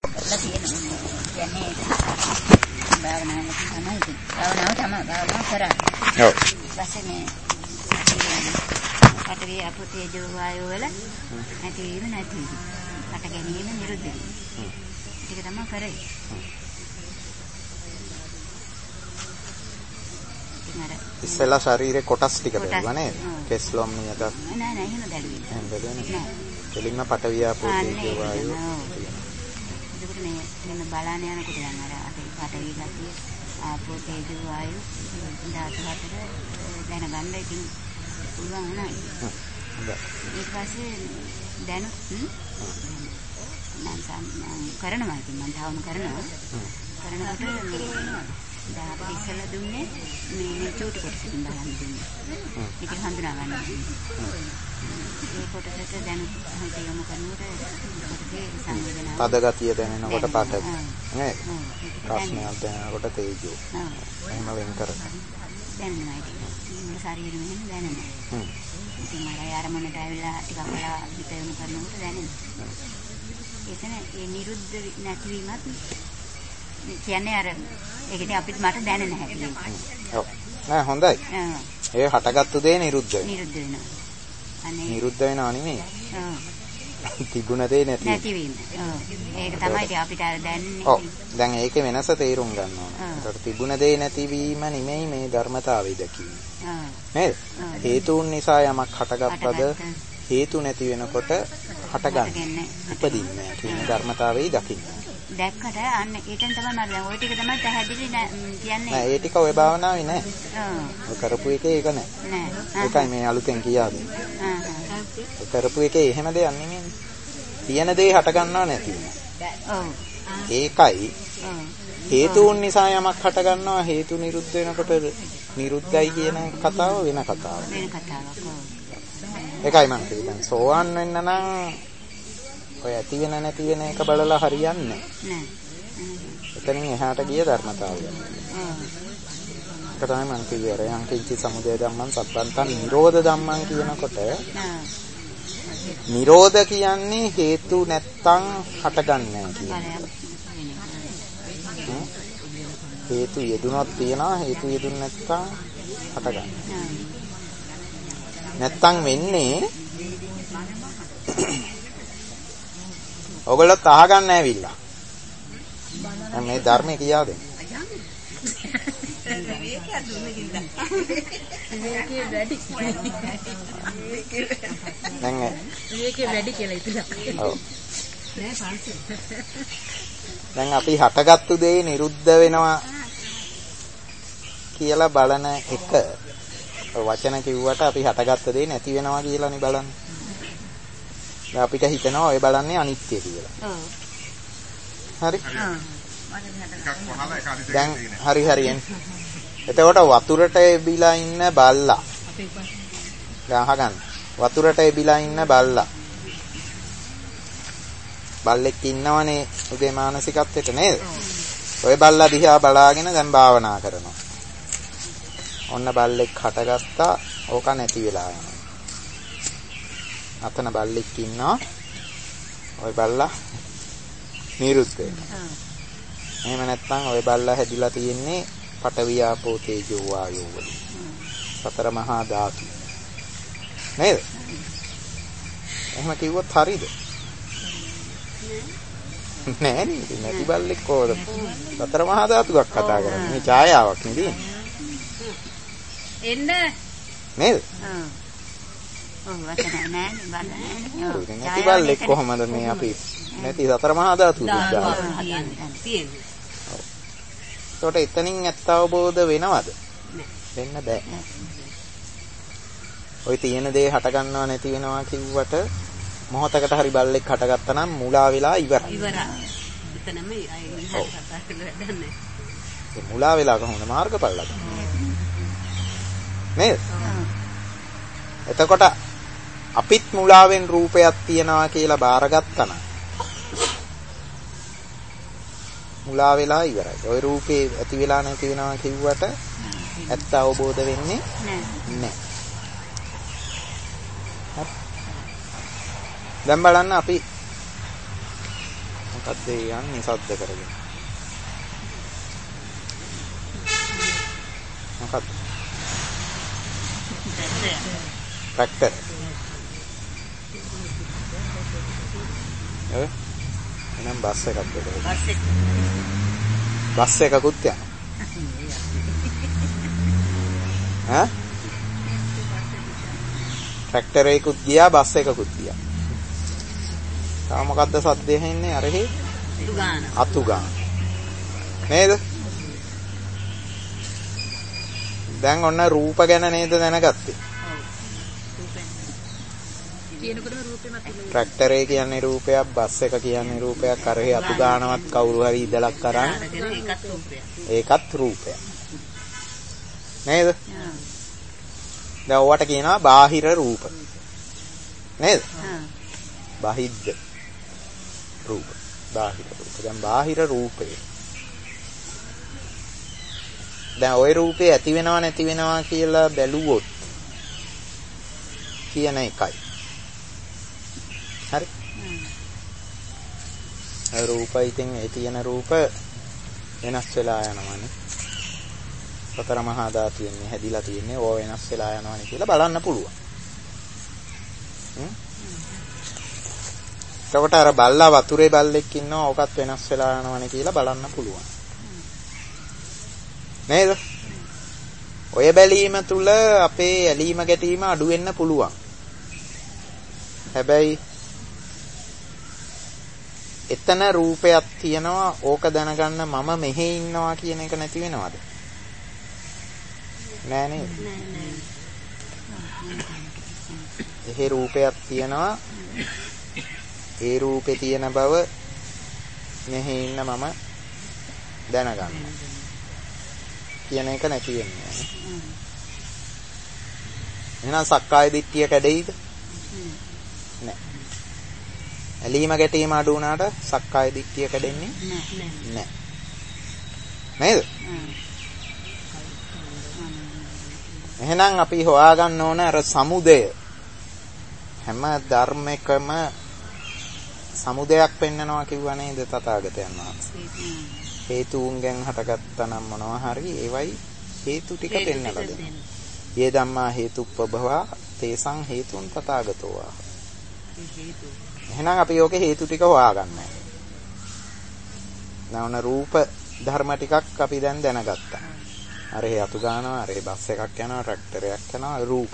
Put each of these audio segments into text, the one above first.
කරලා තියෙනවා. කියන්නේ භාවනාවක් තමයි. භාවනාව කරන්නේ. ඔව්. ඊපස්සේ මේ පඨවි ආපෝ තේජෝ වායෝ වල නැතිවීම නැතිවීම. හට ගැනීම නිරුද්ධ වීම. ඒක තමයි කරේ. ඉස්සෙල්ලා ශරීරේ කොටස් ටික බැලුවා නේද? කෙස් ලොම් නියද. නෑ එහෙම බැලුවේ නෑ. කෙලින්ම පඨවි ආපෝ තේජෝ වායෝ. ඒකට මේ බලන්න යනකොට දැන් අර අපේ පඨවි ගතිය ආපෝ තේජෝ වායෝ ධාතු හතර දැනගන්න ඉතින් පුළුවන් නෑ. ඊට පස්සේ දැනුත් මම කරනවා ඉතින් මම තාවම කරනකොට දැන් අපිට ඉස්සෙල්ලා දුන්නේ මේ චූටි කොටසින් බලන්න දුන්නේ. ඒක හඳුනා ගන්න. ඒ කොටසට දැනුත් හිතේම කරනකොට කොටසේ සංවේදනාව. තද ගතිය දැනෙනකොට පඨවි. නේද? ප්‍රශ්නයක් දැනෙනකොට තේජෝ. එහෙම වෙන් කරගන්න. දැනෙනවා ඉතින්. ශරීරෙ මෙහෙම දැනෙනවා. ඉතින් මම ආරමුණට ඇවිල්ලා ටිකක් වෙලා හිතේම කරනකොට දැනෙනවා. එතන ඒ නිරුද්ධ නැතිවීමත් කියන්නේ අර ඒකදී අපිට මට දැනෙන හැටි. ඔව්. නෑ හොඳයි. ඒ හටගත්තු දේ නිරුද්ධ වෙනවා. නිරුද්ධ වෙනවා. අනේ නිරුද්ධ වෙනව නෙමෙයි. තිබුණ දේ නැතිවීම. ඒක තමයි අපිට දැනෙන්නේ. ඔව්. දැන් ඒකේ වෙනස තේරුම් ගන්න ඕන. ඒකට තිබුණ දේ නැතිවීම නෙමෙයි මේ ධර්මතාවය දකීම. නේද? හේතුන් නිසා යමක් හටගත්තද හේතු නැති වෙනකොට හටගන්නේ. උපදින්නේ කියන ධර්මතාවයයි දකින්න. දැක්කට අන්න ඒකෙන් තමයි මම දැන් ওই ටික තමයි පැහැදිලි කියන්නේ. නෑ ඒ ටික ඔය භාවනාවේ නෑ. ඔය කරපු එකේ ඒක නෑ. නෑ. ඒකයි මේ අලුතෙන් කියාදේ. ඔය කරපු එකේ එහෙම දෙයක් නෙමෙයි. තියෙන දේ හට ගන්නව නැති වෙන. ඔව්. ඒකයි හේතුන් නිසා යමක් හට ගන්නවා හේතු නිරුද්ධ වෙනකොට නිරුද්ධයි කියන කතාව වෙන කතාවක්. වෙන කතාවක්. ඔව්. ඒකයි මම කියන්නේ සෝවන් වෙන්න නම් ඔය ඇති වෙන නැති වෙන එක බලලා හරියන්නේ නැහැ. එතනින් එහාට ගිය ධර්මතාවය. ඒක තමයි මම කිව්වේ යම් කිංචි සමුදය ධම්මං සබ්බන්තං නිරෝධ ධම්මං කියනකොට නිරෝධ කියන්නේ හේතු නැත්තම් හටගන්නේ නැහැ හේතු යෙදුනොත් තියනවා හේතු යෙදුන් නැත්තම් හටගන්නේ. නැත්තම් වෙන්නේ ඔයගොල්ලෝ අහගන්න ඇවිල්ලා. මේ ධර්මයේ කියා දෙන්න. මේකේ වැඩි කියලා ඉතිලා. ඔව්. දැන් අපි හටගත්තු දේ නිරුද්ධ වෙනවා කියලා බලන එක වචන කිව්වට අපි හටගත්ත දේ නැති වෙනවා කියලානේ බලන්නේ. අපිට හිතෙනවා ඔය බලන්නේ අනිත්‍ය කියලා. හරි? දැන් හරියෙන්. එතකොට වතුරට එබිලා ඉන්න බල්ලා. දැන් අහගන්න. වතුරට එබිලා ඉන්න බල්ලා. බල්ලෙක් ඉන්නවනේ උගේ මානසිකත්වෙට නේද? ඔය බල්ලා දිහා බලාගෙන දැන් භාවනා කරනවා. ඔන්න බල්ලෙක් හටගත්තා ඕක නැති වෙලා යනවා. අතන බල්ලෙක් ඉන්නවා. ওই බල්ලා නිරුද්ධ වෙනවා. එහෙම නැත්නම් ওই බල්ලා හැදිලා තියෙන්නේ පඨවි ආපෝ තේජෝ වායෝ වලින්. සතර මහා ධාතු. නේද? එහෙම කිව්වොත් හරියද? නෑ නේද? නැති බල්ලෙක් කොහොමද? සතර මහා ධාතුවක් කතා කරන්නේ. මේ ඡායාවක් නෙදී. එන්න නේද? නැති බල්ලෙක් කොහමද මේ අපි නැති සතර මහා ධාතු දුක්ඛ තියෙන්නේ. ඒකට එතනින් ඇත්ත අවබෝධ වෙනවද? වෙන්න බෑ. ওই තියෙන දේ හට ගන්නව නැති වෙනවා කිව්වට මොහොතකට හරි බල්ලෙක් හටගත්තා නම් මුලා වෙලා ඉවරයි. ඉවරයි. එතනම ඒ මුලා වෙලා කොහොමද මාර්ගඵල ලබන්නේ? නේද? එතකොට අපිත් මුලාවෙන් රූපයක් තියනවා කියලා බාරගත්තා නම් මුලා වෙලා ඉවරයි. ওই රූපේ ඇති වෙලා නැති වෙනවා කිව්වට ඇත්ත අවබෝධ වෙන්නේ නැහැ. දැන් බලන්න අපි මොකක්ද ඒ යන්නේ සද්ද කරගෙන? මොකක්ද? ට්‍රැක්ටර්. එහෙනම් බස් එකක් දෙන්න. බස් එකකුත් යනවා. ඈ? ට්‍රැක්ටර් එකකුත් ගියා බස් එකකුත් ගියා. තා මොකද්ද සද්ද ඇහෙන්නේ අරහි? අතු ගාන. නේද? දැන් ඔන්න රූප ගැන නේද දැනගත්තේ? ට්‍රැක්ටර් එක කියන්නේ රූපයක්, බස් එක කියන්නේ රූපයක්, අරහි අතු ගානවත් කවුරු හරි ඉදලක් කරන් ඒකත් රූපයක්. නේද? දැන් ඔවට කියනවා බාහිර රූප. නේද? බාහිද්ද රූප. බාහිර රූප. දැන් බාහිර රූපේ. දැන් ওই රූපේ ඇති වෙනව නැති වෙනවා කියලා බැලුවොත් කියන එකයි. හරි? රූප ඉතින් ඒ තියෙන රූප වෙනස් වෙලා යනවනේ. සතර මහා ධාතුයෙන් හැදිලා තියෙන්නේ ඕව වෙනස් වෙලා යනවනේ කියලා බලන්න පුළුවන්. එතකොට අර බල්ලා වතුරේ බල්ලෙක් ඉන්නවා ඕකත් වෙනස් වෙලා යනවනේ කියලා බලන්න පුළුවන්. නේද? ඔය බැලීම තුල අපේ ඇලීම ගැටීම අඩු වෙන්න පුළුවන්. හැබැයි එතන රූපයක් තියෙනවා ඕක දැනගන්න මම මෙහෙ ඉන්නවා කියන එක නැති වෙනවද? නෑ නේද? එහෙ රූපයක් තියෙනවා ඒ රූපේ තියෙන බව මෙහෙ ඉන්න මම දැනගන්නවා කියන එක නැති වෙන්නේ එහෙනම් සක්කාය දිට්ඨිය කැඩෙයිද? නෑ. ඇලීම ගැටීම අඩු වුණාට සක්කාය දිට්ඨිය කැඩෙන්නේ නෑ. නේද? එහෙනම් අපි හොයාගන්න ඕන අර සමුදය හැම ධර්මයකම සමුදයක් පෙන්නනවා කිව්වා නේද තථාගතයන් වහන්සේ. හේතුන්ගෙන් හටගත්තා නම් මොනවා හරි ඒවයි හේතු ටික පෙන්නලා දෙනවා. යේ ධම්මා හේතුප්පබවා තේසං හේතුන් තථාගතෝ. එහෙනම් අපි යෝගේ හේතු ටික හොයාගන්නයි. නැවන රූප ධර්ම ටිකක් අපි දැන් දැනගත්තා. අර හේතු ගන්නවා, අර බස් එකක් යනවා, ට්‍රැක්ටරයක් යනවා, රූප.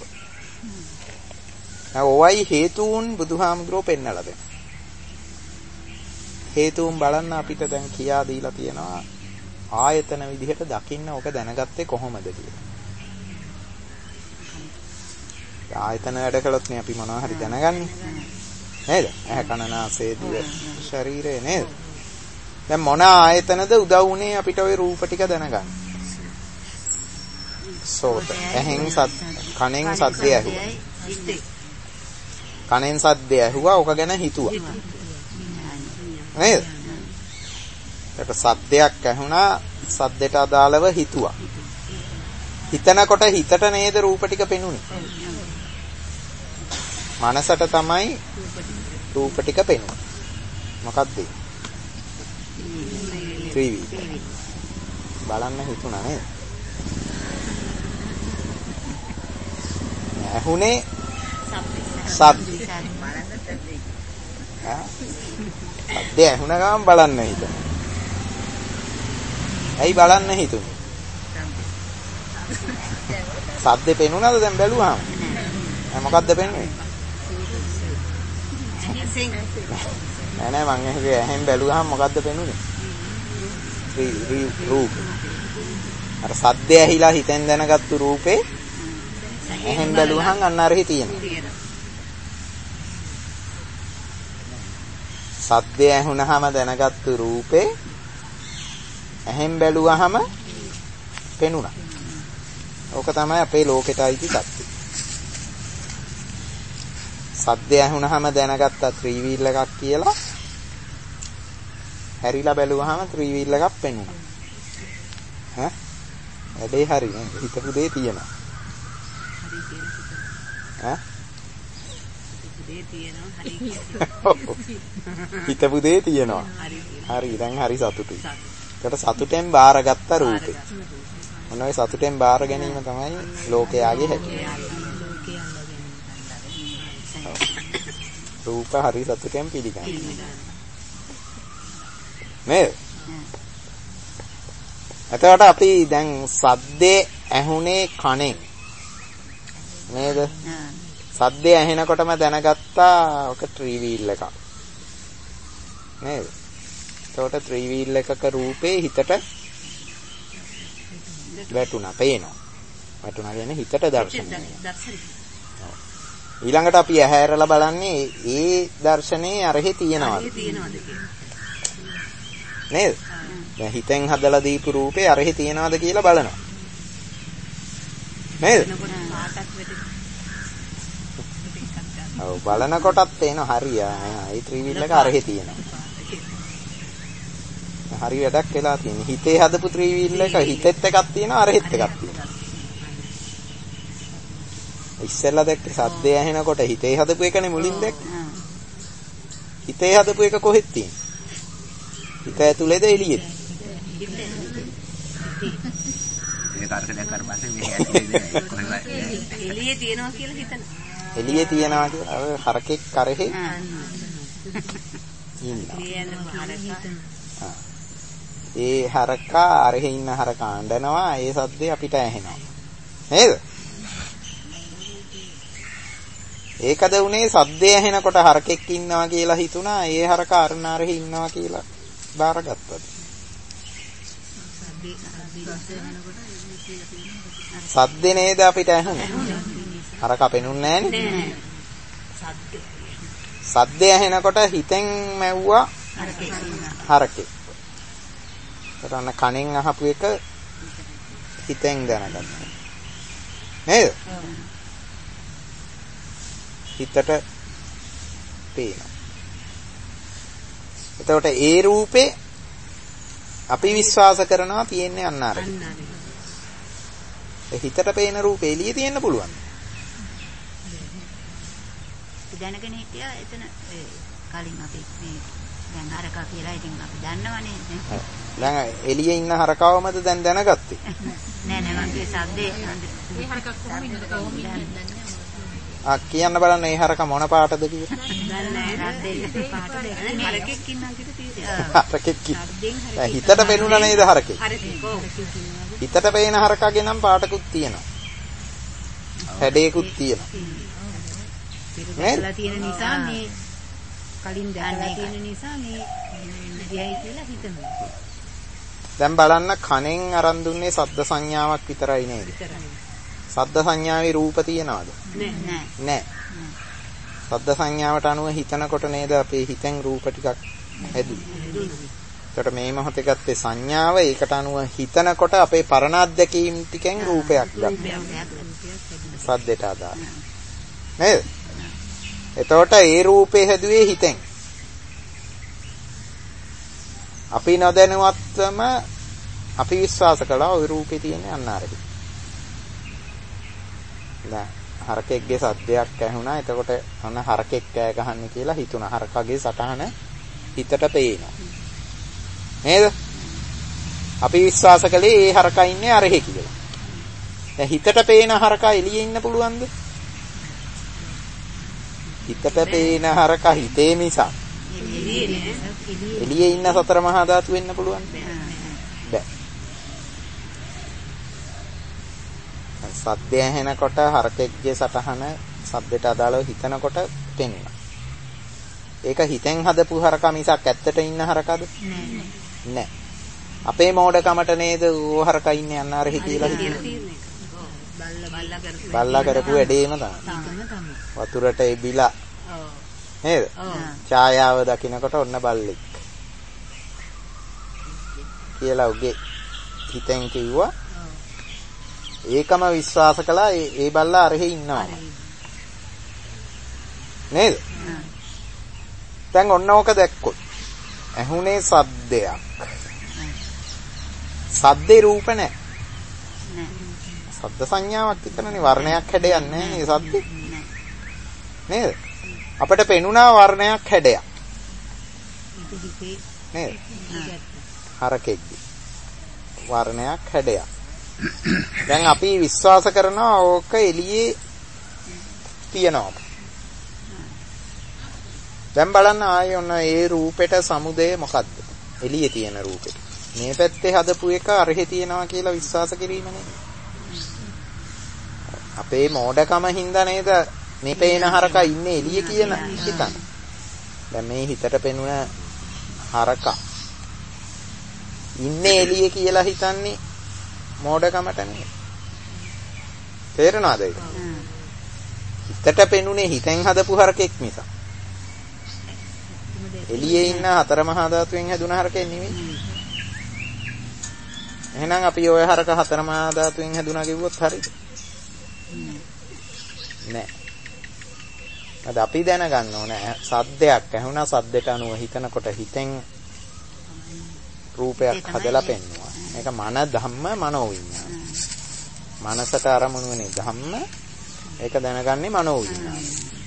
දැන් ඔවයි හේතුන් බුදුහාමුදුරුවෝ පෙන්නලා දෙනවා. හේතුන් බලන්න අපිට දැන් කියා දීලා තියෙනවා ආයතන විදිහට දකින්න ඕක දැනගත්තේ කොහොමද කියලා. ආයතන වැඩ කළොත් නේ අපි මොනවා හරි දැනගන්නේ. නේද? ඇහැ කන නාසය දිව ශරීරය නේද? දැන් මොන ආයතනද උදව් වුනේ අපිට ওই රූප ටික දැනගන්න? සෝත. ඇහෙන් කනෙන් සද්දය ඇහුවා. කනෙන් සද්දය ඇහුවා ඕක ගැන හිතුවා. නේද? ඒක සද්දයක් ඇහුණා සද්දට අදාළව හිතුවා. හිතනකොට හිතට නේද රූප ටික පෙනුනේ. මනසට තමයි රූප ටික පෙනුනේ. මොකක්ද? ත්‍රිවිධ. බලන්න හිතුණා නේද? ඇහුනේ සද්ද. සද්ද ඇහුණ ගමන් බලන්න හිතුණා. ඇයි බලන්න හිතුනේ? සද්දේ පෙනුනද දැන් බැලුවාම? මොකද්ද පෙන්වන්නේ? නෑ මං ඇහෙන් බැලුවාම මොකද්ද පෙනුනේ? රූප. අර සද්දේ ඇහිලා හිතෙන් දැනගත්තු රූපේ ඇහෙන් බැලුවහන් අන්න අරහි තියෙනවා. සද්දේ ඇහුනහම දැනගත්තු රූපේ ඇහෙන් බැලුවහම පෙනුණා. ඕක තමයි අපේ ලෝකෙට අයිති සත්‍ය. සද්දේ ඇහුනහම දැනගත්ත ත්‍රිවිල් එකක් කියලා හැරිලා බැලුවහම ත්‍රිවිල් එකක් පෙනුණා. ඈ වැඩේ හරි නේද? හිතපු දේ තියෙනවා. ඈ හිතපු දේ තියෙනවා. හරි දැන් හරි සතුටුයි. ඒකට සතුටෙන් බාරගත්ත රූපේ. මොන ඔය සතුටෙන් බාර ගැනීම තමයි ලෝකයාගේ හැටි. රූප හරි සතුටෙන් පිළිගන්න. නේද? එතකොට අපි දැන් සද්දේ ඇහුනේ කණෙන්. නේද? සද්දේ ඇහෙනකොටම දැනගත්තා ඔක ත්‍රිවිල් එකක්. නේද? එතකොට ත්‍රිවිල් එකක රූපේ හිතට වැටුණා, පේනවා. වැටුණා කියන්නේ හිතට දර්ශනය. ඊළඟට අපි ඇහැරලා බලන්නේ ඒ දර්ශනේ අරහේ තියනවාද? නේද? දැන් හිතෙන් හදලා දීපු රූපේ අරහේ තියනවාද කියලා බලනවා. නේද? ඔව් බලනකොටත් තේනවා හරියා. ඒ ත්‍රිවිල් එක අරහේ තියෙනවා. හරි වැඩක් වෙලා තියෙනවා. හිතේ හදපු ත්‍රිවිල් එක හිතෙත් එකක් තියෙනවා අරහෙත් එකක් තියෙනවා. ඉස්සෙල්ලා දැක්කේ සද්දය ඇහෙනකොට හිතේ හදපු එකනේ මුලින් දැක්කේ. හිතේ හදපු එක කොහෙද තියෙන්නේ? හිත ඇතුලේද එළියේද? ඒක දර්ශනය කරපස්සේ මේ ඇතුලේද කොහෙද? එළියේ තියනවා කියලා හිතන. එළියේ තියනවා කියලා ඔය හරකෙක් කරෙහි ඒ හරකා අරහෙ ඉන්න හරකා අඬනවා ඒ සද්දේ අපිට ඇහෙනවා. නේද? ඒකද උනේ සද්දේ ඇහෙනකොට හරකෙක් ඉන්නවා කියලා හිතුණා ඒ හරකා අරනාරෙහි ඉන්නවා කියලා බාරගත්තද? සද්දේ නේද අපිට ඇහුනේ? හරකා පෙනුන්නේ නැහනේ. සද්දේ ඇහෙනකොට හිතෙන් මැව්වා හරකෙක්. කරන කණෙන් අහපු එක හිතෙන් දැනගත්තා. නේද? හිතට පේනවා. එතකොට ඒ රූපේ අපි විශ්වාස කරනවා තියෙන්නේ අන්න අර. ඒ හිතට පේන රූපේ එළියේ තියෙන්න පුළුවන්. දැනගෙන හිටියා එතන කලින් අපි මේ දැන් හරකා කියලා ඉතින් අපි දන්නවනේ. දැන් එළියේ ඉන්න හරකාවමද දැන් දැනගත්තේ? නෑ නෑ මගේ සද්දේ මේ හරකා කොහොමද ඉන්නද කියන්න බලන්න ඒ හරකා මොන පාටද කියලා. දන්නේ නෑ සද්දේ පාට දෙක. හරකෙක් ඉන්නවා කියලා තියෙනවා. හරකෙක් හිතට පෙනුණා නේද හරකෙක්? හිතට පේන හරකාගේ නම් පාටකුත් තියෙනවා. හැඩයකුත් තියෙනවා. මේලා තියෙන නිසා මේ කලින් දැනලා තියෙන නිසා මේ විදියයි කියලා හිතනවා. දැන් බලන්න කණෙන් අරන් දුන්නේ ශබ්ද සංඥාවක් විතරයි නේද? ශබ්ද සංඥාවේ රූප තියනවද? නෑ. ශබ්ද සංඥාවට අනුව හිතනකොට නේද අපේ හිතෙන් රූප ටිකක් හැදුවේ. ඒකට මේ මොහොතේ ගත්තේ සංඥාව ඒකට අනුව හිතනකොට අපේ පරණ අත්දැකීම් ටිකෙන් රූපයක් ගන්නවා. ශබ්දයට අදාළ. නේද? එතකොට ඒ රූපේ හැදුවේ හිතෙන්. අපි නොදැනුවත්වම අපි විශ්වාස කළා ওই රූපේ තියෙන අන්නාරේ. දැන් හරකෙක්ගේ සද්දයක් ඇහුණා. එතකොට අන්න හරකෙක් කෑ ගහන්නේ කියලා හිතුණා. හරකගේ සටහන හිතට පේනවා. නේද? අපි විශ්වාස කළේ ඒ හරකා ඉන්නේ අරහෙ කියලා. දැන් හිතට පේන හරකා එළියේ ඉන්න පුළුවන්ද? හිතට පේන හරකා හිතේ මිසක් එළියේ ඉන්න සතර මහා ධාතු වෙන්න පුළුවන් බෑ. සද්දය ඇහෙනකොට හරකෙක්ගේ සටහන සද්දයට අදාළව හිතනකොට පෙනෙනවා. ඒක හිතෙන් හදපු හරකා මිසක් ඇත්තට ඉන්න හරකාද? නෑ. අපේ මෝඩකමට නේද ඕ හරකා ඉන්නේ අන්න අර හිතීලා හිතන්නේ. බල්ලා කරපු වැඩේම තමයි. වතුරට එබිලා. නේද? ඡායාව දකින්නකොට ඔන්න බල්ලෙක්. කියලා උගේ හිතෙන් කිව්වා. ඒකම විශ්වාස කළා ඒ බල්ලා අරහෙ ඉන්නවා. නේද? දැන් ඔන්න ඕක දැක්කොත් ඇහුනේ සද්දයක්. සද්දේ රූප නැහැ. ශබ්ද සංඥාවක් විතරනේ වර්ණයක් හැඩයක් නැහැ නේ සද්දේ. නේද? අපිට පෙනුණා වර්ණයක් හැඩයක්. නේද? හරකෙක්ගේ වර්ණයක් හැඩයක්. දැන් අපි විශ්වාස කරනවා ඕක එළියේ තියනවා. දැන් බලන්න ආයේ ඔන්න ඒ රූපෙට සමුදය මොකද්ද? එළියේ තියෙන රූපෙට. මේ පැත්තේ හදපු එක අරහෙ තියනවා කියලා විශ්වාස කිරීම නේද? අපේ මෝඩකම හින්දා නේද මේ පේන හරක ඉන්නේ එළියේ කියන හිතන. දැන් මේ හිතට පෙනුන හරක ඉන්නේ එළියේ කියලා හිතන්නේ මෝඩකමට නේ. තේරෙනවද ඒක? හිතට පෙනුනේ හිතෙන් හදපු හරකෙක් නිසා. එළියේ ඉන්න හතර මහා ධාතුවෙන් හැදුන හරකෙක් නෙමෙයි. එහෙනම් අපි ওই හරක හතර මහා ධාතුවෙන් හැදුනා කිව්වොත් හරිද? නෑ. අද අපි දැනගන්න ඕනේ සද්දයක් ඇහුණා සද්දට අනුව හිතනකොට හිතෙන් රූපයක් හදලා පෙන්නවා. මේක මන ධම්ම මනෝ විඥාන. මනසට අරමුණු වෙන්නේ ධම්ම ඒක දැනගන්නේ මනෝ විඥාන.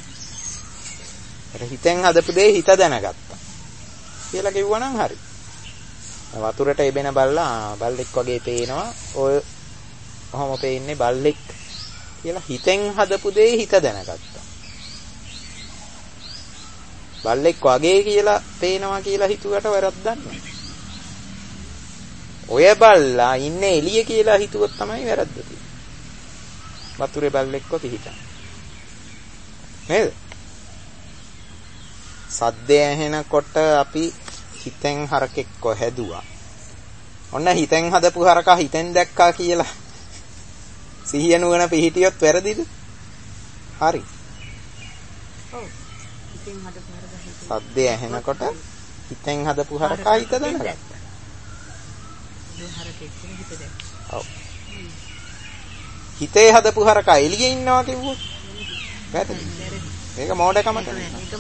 ඒක හිතෙන් හදපු දේ හිත දැනගත්තා කියලා කිව්වනම් හරි. වතුරට එබෙන බල්ලා බල්ලෙක් වගේ පේනවා. ඔය කොහොම පේන්නේ බල්ලෙක් කියලා හිතෙන් හදපු දේ හිත දැනගත්තා. බල්ලෙක් වගේ කියලා පේනවා කියලා හිතුවට වැරද්දක් නෑ. ඔය බල්ලා ඉන්නේ එළියේ කියලා හිතුවොත් තමයි වැරද්ද තියෙන්නේ. වතුරේ බල්ලෙක්ව පිහිටන. නේද? සද්දය ඇහෙනකොට අපි හිතෙන් හරකෙක්ව හැදුවා. ඔන්න හිතෙන් හදපු හරකා හිතෙන් දැක්කා කියලා සිහිය නුවණ පිහිටියොත් වැරදිද? හරි. ඔව්. හිතෙන් හදපු හරකා සද්දය ඇහෙනකොට හිතෙන් හදපු හරකා හිත දැනගත්තා. ඔව්. හිතේ හදපු හරකා එළියේ ඉන්නවා කිව්වොත් වැරදි. මේක මෝඩකමට නෙමෙයි.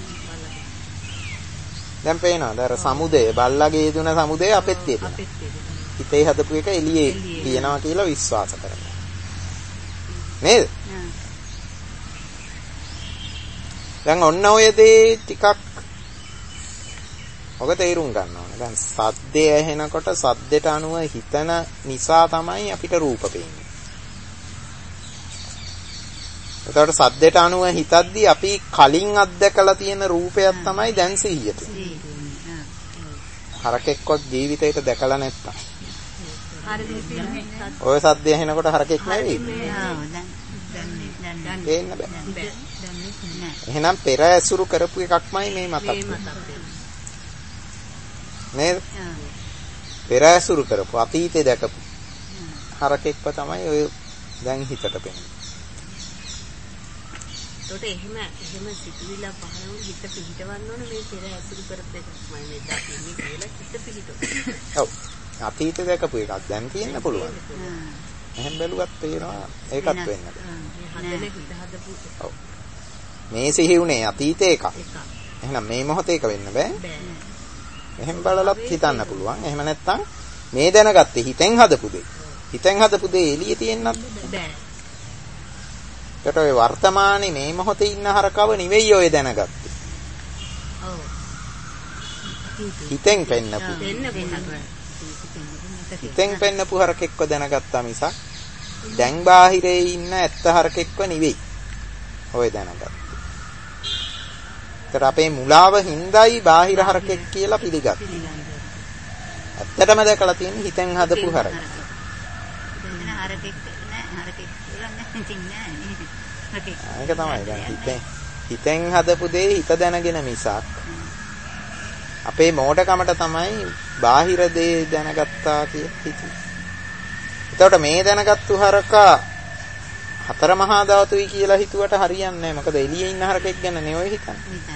දැන් පේනවද අර සමුදය බල්ලගේ දුන සමුදය අපෙත් තියෙනවා. හිතේ හදපු එක එළියේ තියනවා කියලා විශ්වාස කරනවා. නේද? දැන් ඔන්න ඔය දේ ටිකක් ඔබ තේරුම් ගන්න ඕනේ. දැන් සද්දය ඇහෙනකොට සද්දට අනුව හිතන නිසා තමයි අපිට රූප පේන්නේ. එතකොට සද්දට අනුව හිතද්දි අපි කලින් අත්දකලා තියෙන රූපයක් තමයි දැන් සිහියට. හරකෙක්වත් ජීවිතේට දැකලා නැත්තම්. ඔය සද්දය ඇහෙනකොට හරකෙක් නෙවෙයි. පේන්න බෑ. එහෙනම් පෙර ඇසුරු කරපු එකක්මයි මේ මතක් වෙන්නේ. නේද? පෙර ඇසුරු කරපු අතීතේ දැකපු හරකෙක්ව තමයි ඔය දැන් හිතට පෙනෙන්නේ. ඒකට එහෙම සිතුවිලා පහළ වුණ හිත පිහිටවන්න ඕන මේ පෙර ඇසුරු කරපු එකක්මයි මේ දාපින්නේ කියලා හිත පිහිටවන්න. ඔව්. අතීතේ දැකපු එකක් දැන් තියෙන්න පුළුවන්. එහෙන් බැලුවත් තේරෙනවා ඒකත් වෙන්න. හදන හිත හදපු. ඔව්. මේ සිහි උනේ අතීතේ එකක්. එහෙනම් මේ මොහොතේ එක වෙන්න බෑ. එහෙන් බලලත් හිතන්න පුළුවන්. එහෙම නැත්නම් මේ දැනගත්තේ හිතෙන් හදපු දෙය. හිතෙන් හදපු දෙය එළියේ තියෙන්නත් බෑ. ඒකට ඔය වර්තමානයේ මේ මොහොතේ ඉන්න හරකව නෙවෙයි ඔය දැනගත්තේ. ඔව්. හිතෙන් පෙන්නපු. හිතෙන් පෙන්නපු හරකෙක්ව දැනගත්තා මිසක් දැන් බාහිරේ ඉන්න ඇත්ත හරකෙක්ව නෙවෙයි ඔය දැනගත්තේ. ඒකට අපේ මුලාව හින්දායි බාහිර හරකෙක් කියලා පිළිගත්තේ. ඇත්තටම දැකලා තියෙන්නේ හිතෙන් හදපු හරක. හරකෙක් නෑ හරකෙක් කියලා නෑ. ඒක තමයි දැන් හිතෙන් හදපු දේ හිත දැනගෙන මිසක් අපේ මෝඩකමට තමයි බාහිර දේ දැනගත්තා කියලා හිතුවේ. එතකොට මේ දැනගත්තු හරකා හතර මහා ධාතුයි කියලා හිතුවට හරියන්නේ නැහැ. මොකද එළියේ ඉන්න හරකෙක් ගැන නෙවෙයි හිතන්නේ.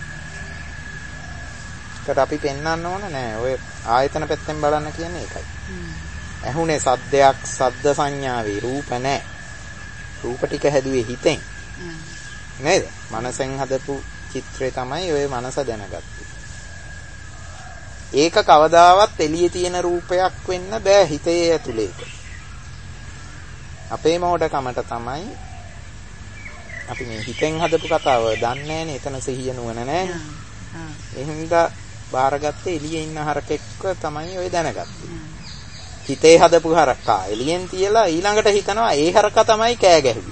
ඒකට අපි පෙන්වන්න ඕන නෑ. ඔය ආයතන පැත්තෙන් බලන්න කියන්නේ ඒකයි. ඇහුනේ සද්දයක් සද්ද සංඥාවේ රූප නෑ. රූප ටික හැදුවේ හිතෙන්. නේද? මනසෙන් හදපු චිත්‍රය තමයි ඔය මනස දැනගත්තේ. ඒක කවදාවත් එළියේ තියෙන රූපයක් වෙන්න බෑ හිතේ ඇතුලේ. අපේ මෝඩකමට තමයි අපි මේ හිතෙන් හදපු කතාව දන්නේ නැහනේ. එතන සිහිය නුවණ නැහැ. එහෙනම් බාරගත්තේ එළියේ ඉන්න හරකෙක්ව තමයි ඔය දැනගත්තේ. හිතේ හදපු හරකා එළියෙන් තියලා ඊළඟට හිතනවා ඒ හරකා තමයි කෑ ගැහුවේ.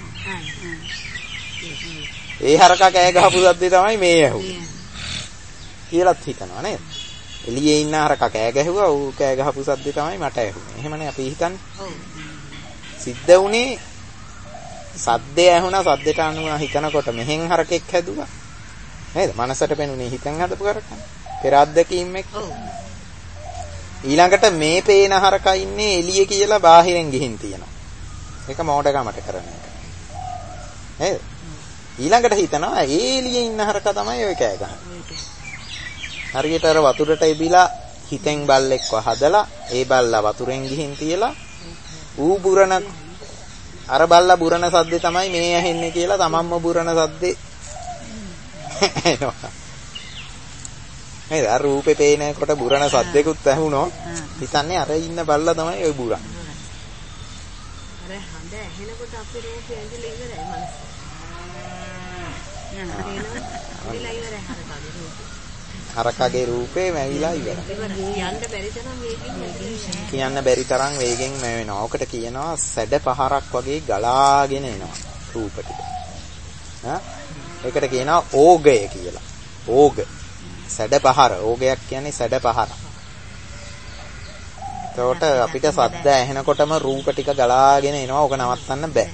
ඒ හරකා කෑ ගහපු සද්දේ තමයි මේ ඇහුවේ. කියලාත් හිතනවා නේද? එළියේ ඉන්න හරකා කෑ ගැහුවා ඌ කෑ ගහපු සද්දේ තමයි මට ඇහුනේ. එහෙමනේ අපි හිතන්නේ. සිද්ධ වුණේ සද්දේ ඇහුණා සද්දේට අනුව හිතනකොට මෙහෙන් හරකෙක් හැදුවා. නේද? මනසට පෙනුනේ හිතෙන් හදපු කරකන. පෙර අත්දැකීම් එක්ක. ඊළඟට මේ පේන හරකා ඉන්නේ එළියේ කියලා බාහිරෙන් ගිහින් තියෙනවා. ඒක මෝඩකමට කරන එක. නේද? ඊළඟට හිතනවා ඒ එළියේ ඉන්න හරකා තමයි ඔය කෑ ගහන්නේ. හරියට අර වතුරට ඉබිලා හිතෙන් බල්ලෙක්ව හදලා ඒ බල්ලා වතුරෙන් ගිහින් තියලා ඌ බුරන අර බල්ලා බුරන සද්දේ තමයි මේ ඇහෙන්නේ කියලා තමන්ම බුරන සද්දේ එනවා. නේද? අර රූපේ පේනකොට බුරන සද්දෙකුත් ඇහුණොත් හිතන්නේ අර ඉන්න බල්ලා තමයි ඔය බුරන්නේ. අර හඳ ඇහෙනකොට අපේ රූපේ ඇඳිලා ඉවරයි මනස. හරකගේ රූපේ මැවිලා ඉවරයි. කියන්න බැරි තරම් වේගෙන් මැවෙනවා. ඔකට කියනවා සැඩ පහරක් වගේ ගලාගෙන එනවා රූප ටික. ඒකට කියනවා ඕගය කියලා. ඕග. සැඩ පහර. ඕගයක් කියන්නේ සැඩ පහර. එතකොට අපිට සද්ද ඇහෙනකොටම රූප ටික ගලාගෙන එනවා. ඕක නවත්තන්න බෑ.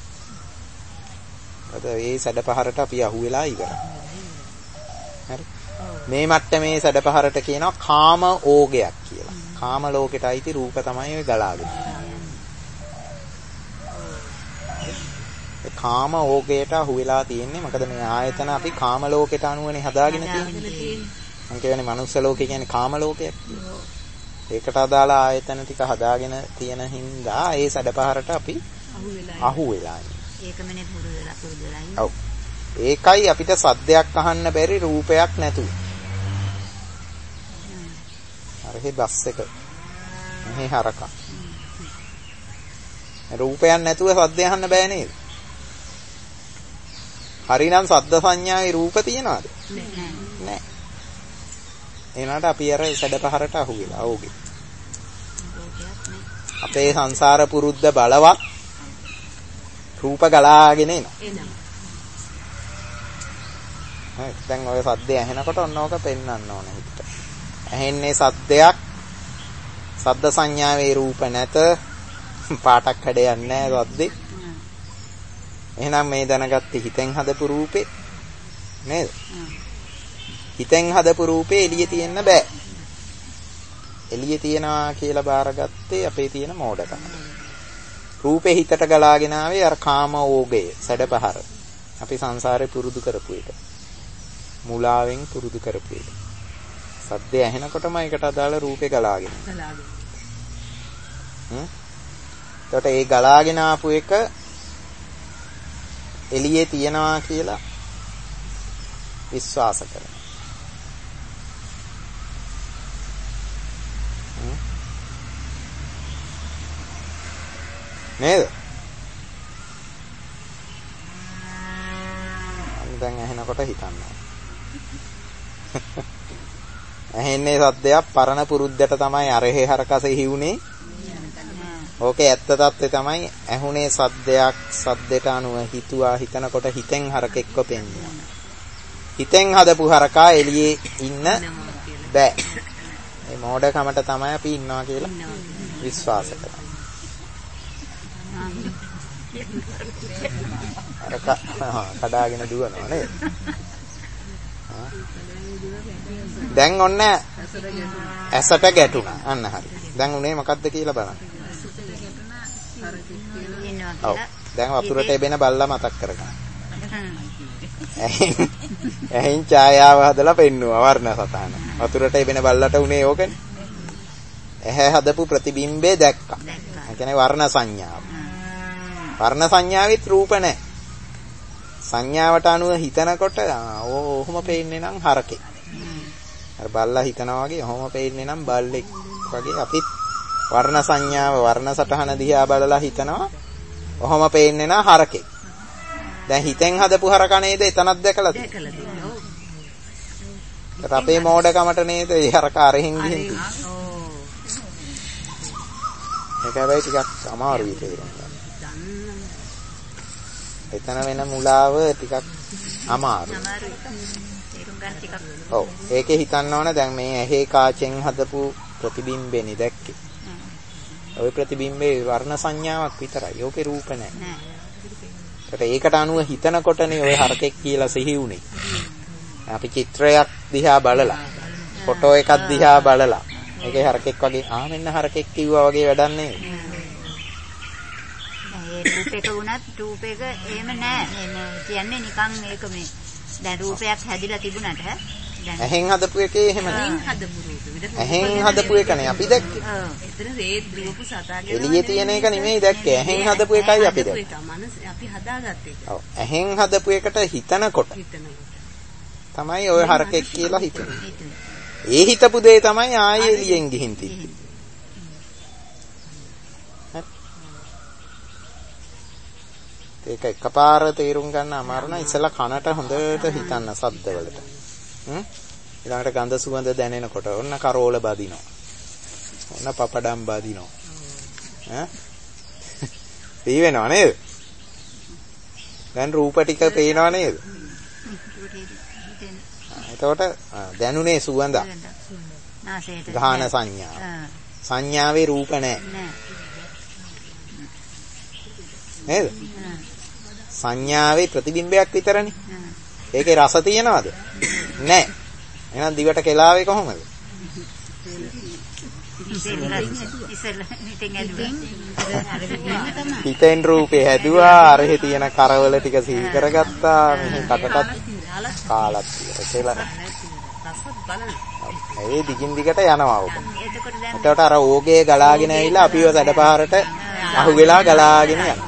ඒ සැඩ පහරට අපි අහුවෙලා ඉවරයි. හරි. මේ මට්ටමේ සැඩ පහරට කියනවා කාම ඕගයක් කියලා. කාම ලෝකෙට අයිති රූප තමයි ඔය ගලාගෙන. ඒ කාම ඕගයට අහුවෙලා තියෙන්නේ මොකද මේ ආයතන අපි කාම ලෝකෙට අනුවනේ හදාගෙන තියෙන්නේ. මම කියන්නේ මනුස්ස ලෝකේ කියන්නේ කාම ලෝකයක් කියලා. ඒකට අදාළ ආයතන ටික හදාගෙන තියෙන හින්දා ඒ සැඩ පහරට අපි අහුවෙලා ඉන්නේ. ඒකමනේ පුරුදුලා. ඔව්. ඒකයි අපිට සද්දයක් අහන්න බැරි රූපයක් නැතුව. අරහේ බස් එක. මෙහි හරකා. රූපයක් නැතුව සද්ද අහන්න බෑ නේද? හරිනම් සද්ද සංඥාවේ රූප තියනවාද? නැහැ. එනකට අපි අර සැඩපහරට අහුවෙලා ඕගේ. අපේ සංසාර පුරුද්ද බලවත් රූප ගලාගෙන එනවා. දැන් ඔය සද්දේ ඇහෙනකොට ඔන්න ඕක පෙන්වන්න ඕන හිතට. ඇහෙන්නේ සද්දයක්. සද්ද සංඥාවේ රූප නැත. පාටක් හැඩයක් නැහැ සද්දේ. එහෙනම් මේ දැනගත්තේ හිතෙන් හදපු රූපේ නේද? හිතෙන් හදපු රූපේ එළියේ තියෙන්න බෑ. එළියේ තියනවා කියලා බාරගත්තේ අපේ තියෙන මෝඩකම. රූපේ හිතට ගලාගෙන ආවේ අර කාම ඕගය, සැඩපහර. අපි සංසාරේ පුරුදු කරපු එක. මුලාවෙන් පුරුදු කරපු එක. සද්දය ඇහෙනකොටම ඒකට අදාළ රූපේ ගලාගෙන. එතකොට ඒ ගලාගෙන ආපු එක එළියේ තියනවා කියලා විශ්වාස කරනවා. නේද? දැන් ඇහෙනකොට හිතන්න. ඇහෙන්නේ සද්දයක් පරණ පුරුද්දට තමයි අරහේ හරකසේ හිවුනේ. ඕකේ ඇත්ත తත්ත්වය තමයි ඇහුනේ සද්දයක් සද්දයට අනුව හිතුවා හිතනකොට හිතෙන් හරකෙක්ව පෙන්නවා. හිතෙන් හදපු හරකා එළියේ ඉන්න බෑ. මේ මෝඩකමට තමයි අපි ඉන්නවා කියලා විශ්වාස කරන්නේ. කඩාගෙන දුවනවා නේද? දැන් ඔන්න ඇසට ගැටුණා. අන්න හරි. දැන් උනේ මොකද්ද කියලා බලන්න. ඔව්. දැන් වතුරට එබෙන බල්ලා මතක් කරගන්න. ඇහෙන් ඡායාව හදලා පෙන්නුවා වර්ණ සතහන. වතුරට එබෙන බල්ලට උනේ ඕකනේ. ඇහැ හදපු ප්‍රතිබිම්බේ දැක්කා. ඒ කියන්නේ වර්ණ සංඥාව. වර්ණ සංඥාවෙත් රූප නැහැ. සංඥාවට අනුව හිතනකොට ඔහොම පේන්නේ නම් හරකෙක්. අර බල්ලා හිතනවා වගේ ඔහොම පේන්නේ නම් බල්ලෙක් වගේ අපිත් වර්ණ සංඥාව වර්ණ සටහන දිහා බලලා හිතනවා ඔහොම පේන්නේ නම් හරකෙක්. දැන් හිතෙන් හදපු හරක නේද එතනක් දැකලා දැකලා තියෙනවා. ඔව්. අපේ මෝඩකමට නේද ඒ හරක අරහින් ගිහින් තියෙන්නේ. ඒක හැබැයි ටිකක් අමාරුයි තේරුම් ගන්න. එතන වෙන මුලාව ටිකක් අමාරුයි. තේරුම් ගන්න ටිකක්. ඔව්. ඒකේ හිතන්න ඕන දැන් මේ ඇහි කාචෙන් හදපු ප්‍රතිබිම්බෙනි දැක්කේ. ওই ප්‍රතිබිම්බේ වර්ණ සංඥාවක් විතරයි. ඕකේ රූප නැහැ. ඒකට අනුව හිතනකොටනේ ওই හරකෙක් කියලා සිහි වුනේ. අපි චිත්‍රයක් දිහා බලලා ෆොටෝ එකක් දිහා බලලා ඒකේ හරකෙක් වගේ මෙන්න හරකෙක් කිව්වා වගේ වැඩක් නෙවෙයි. ඒ රූපයක වුණත් රූපයක එහෙම නැහැ. මේ කියන්නේ නිකන් ඒක මේ දැන් රූපයක් හැදිලා තිබුණාට ඇහෙන් හදපු එකේ එහෙම නැහැ. ඇහෙන් හදපු එකනේ අපි දැක්කේ. ඔව්. එතන රේත් දුවපු සතාගේ එළියේ තියෙන එක නෙමෙයි දැක්කේ. ඇහෙන් හදපු එකයි අපි දැක්කේ. අපි හදාගත්ත එක. ඔව්. ඇහෙන් හදපු එකට හිතනකොට තමයි ඔය හරකෙක් කියලා හිතන්නේ. ඒ හිතපු දේ තමයි ආයේ එළියෙන් ගිහින් තිබ්බේ. ඒක එකපාර තේරුම් ගන්න අමාරු නම් ඉස්සලා කනට හොඳට හිතන්න ශබ්දවලට. ඊළඟට ගඳ සුවඳ දැනෙනකොට ඔන්න කරෝල බදිනවා. ඔන්න පපඩම් බදිනවා. තී වෙනව නේද? දැන් රූප ටික පේනව නේද? එතකොට දැනුනේ සුවඳ. ගාහන සංඥා. සංඥාවේ රූප නැහැ. නේද? සංඥාවේ ප්‍රතිබිම්බයක් විතරනේ. ඒකේ රස තියනවද? නැහැ. එහෙනම් දිවට කෙලාවේ කොහොමද? හිතෙන් රූපේ හැදුවා, අරහේ තියෙන කරවල ටික සිහි කරගත්තා, මෙහි කටටත් කාලක් කියලා. ඒ දිගින් දිගට යනවා ඔක. එතකොට අර ඕගේ ගලාගෙන ඇවිල්ලා අපිව සැඩපහරට අහුවෙලා ගලාගෙන යනවා.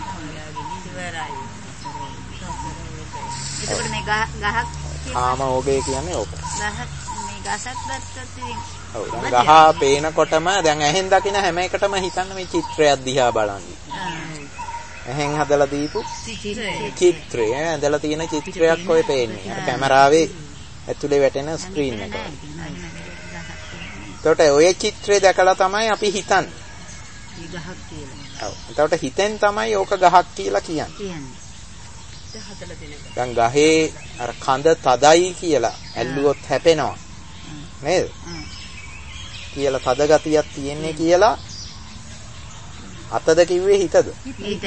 එතකොට මේ ගහක් ආම ඕගේ කියන්නේ ඕක. ගහක් මේ ගසක් දැක්කත් ඉතින් ඔව් දැන් ගහ පේනකොටම දැන් ඇහෙන් දකින හැම එකටම හිතන්න මේ චිත්‍රයක් දිහා බලන්නේ. ඇහෙන් හදලා දීපු චිත්‍රය ඇඳලා තියෙන චිත්‍රයක් ඔය පේන්නේ. අර කැමරාවේ ඇතුලේ වැටෙන ස්ක්‍රීන් එක. එතකොට ඔය චිත්‍රය දැකලා තමයි අපි හිතන්නේ. ගහක් කියලා. ඔව්. එතකොට හිතෙන් තමයි ඕක ගහක් කියලා කියන්නේ. දැන් ගහේ අර කඳ තදයි කියලා ඇල්ලුවොත් හැපෙනවා. නේද? කියලා තද ගතියක් තියෙන්නේ කියලා අතද කිව්වේ හිතද? හිත.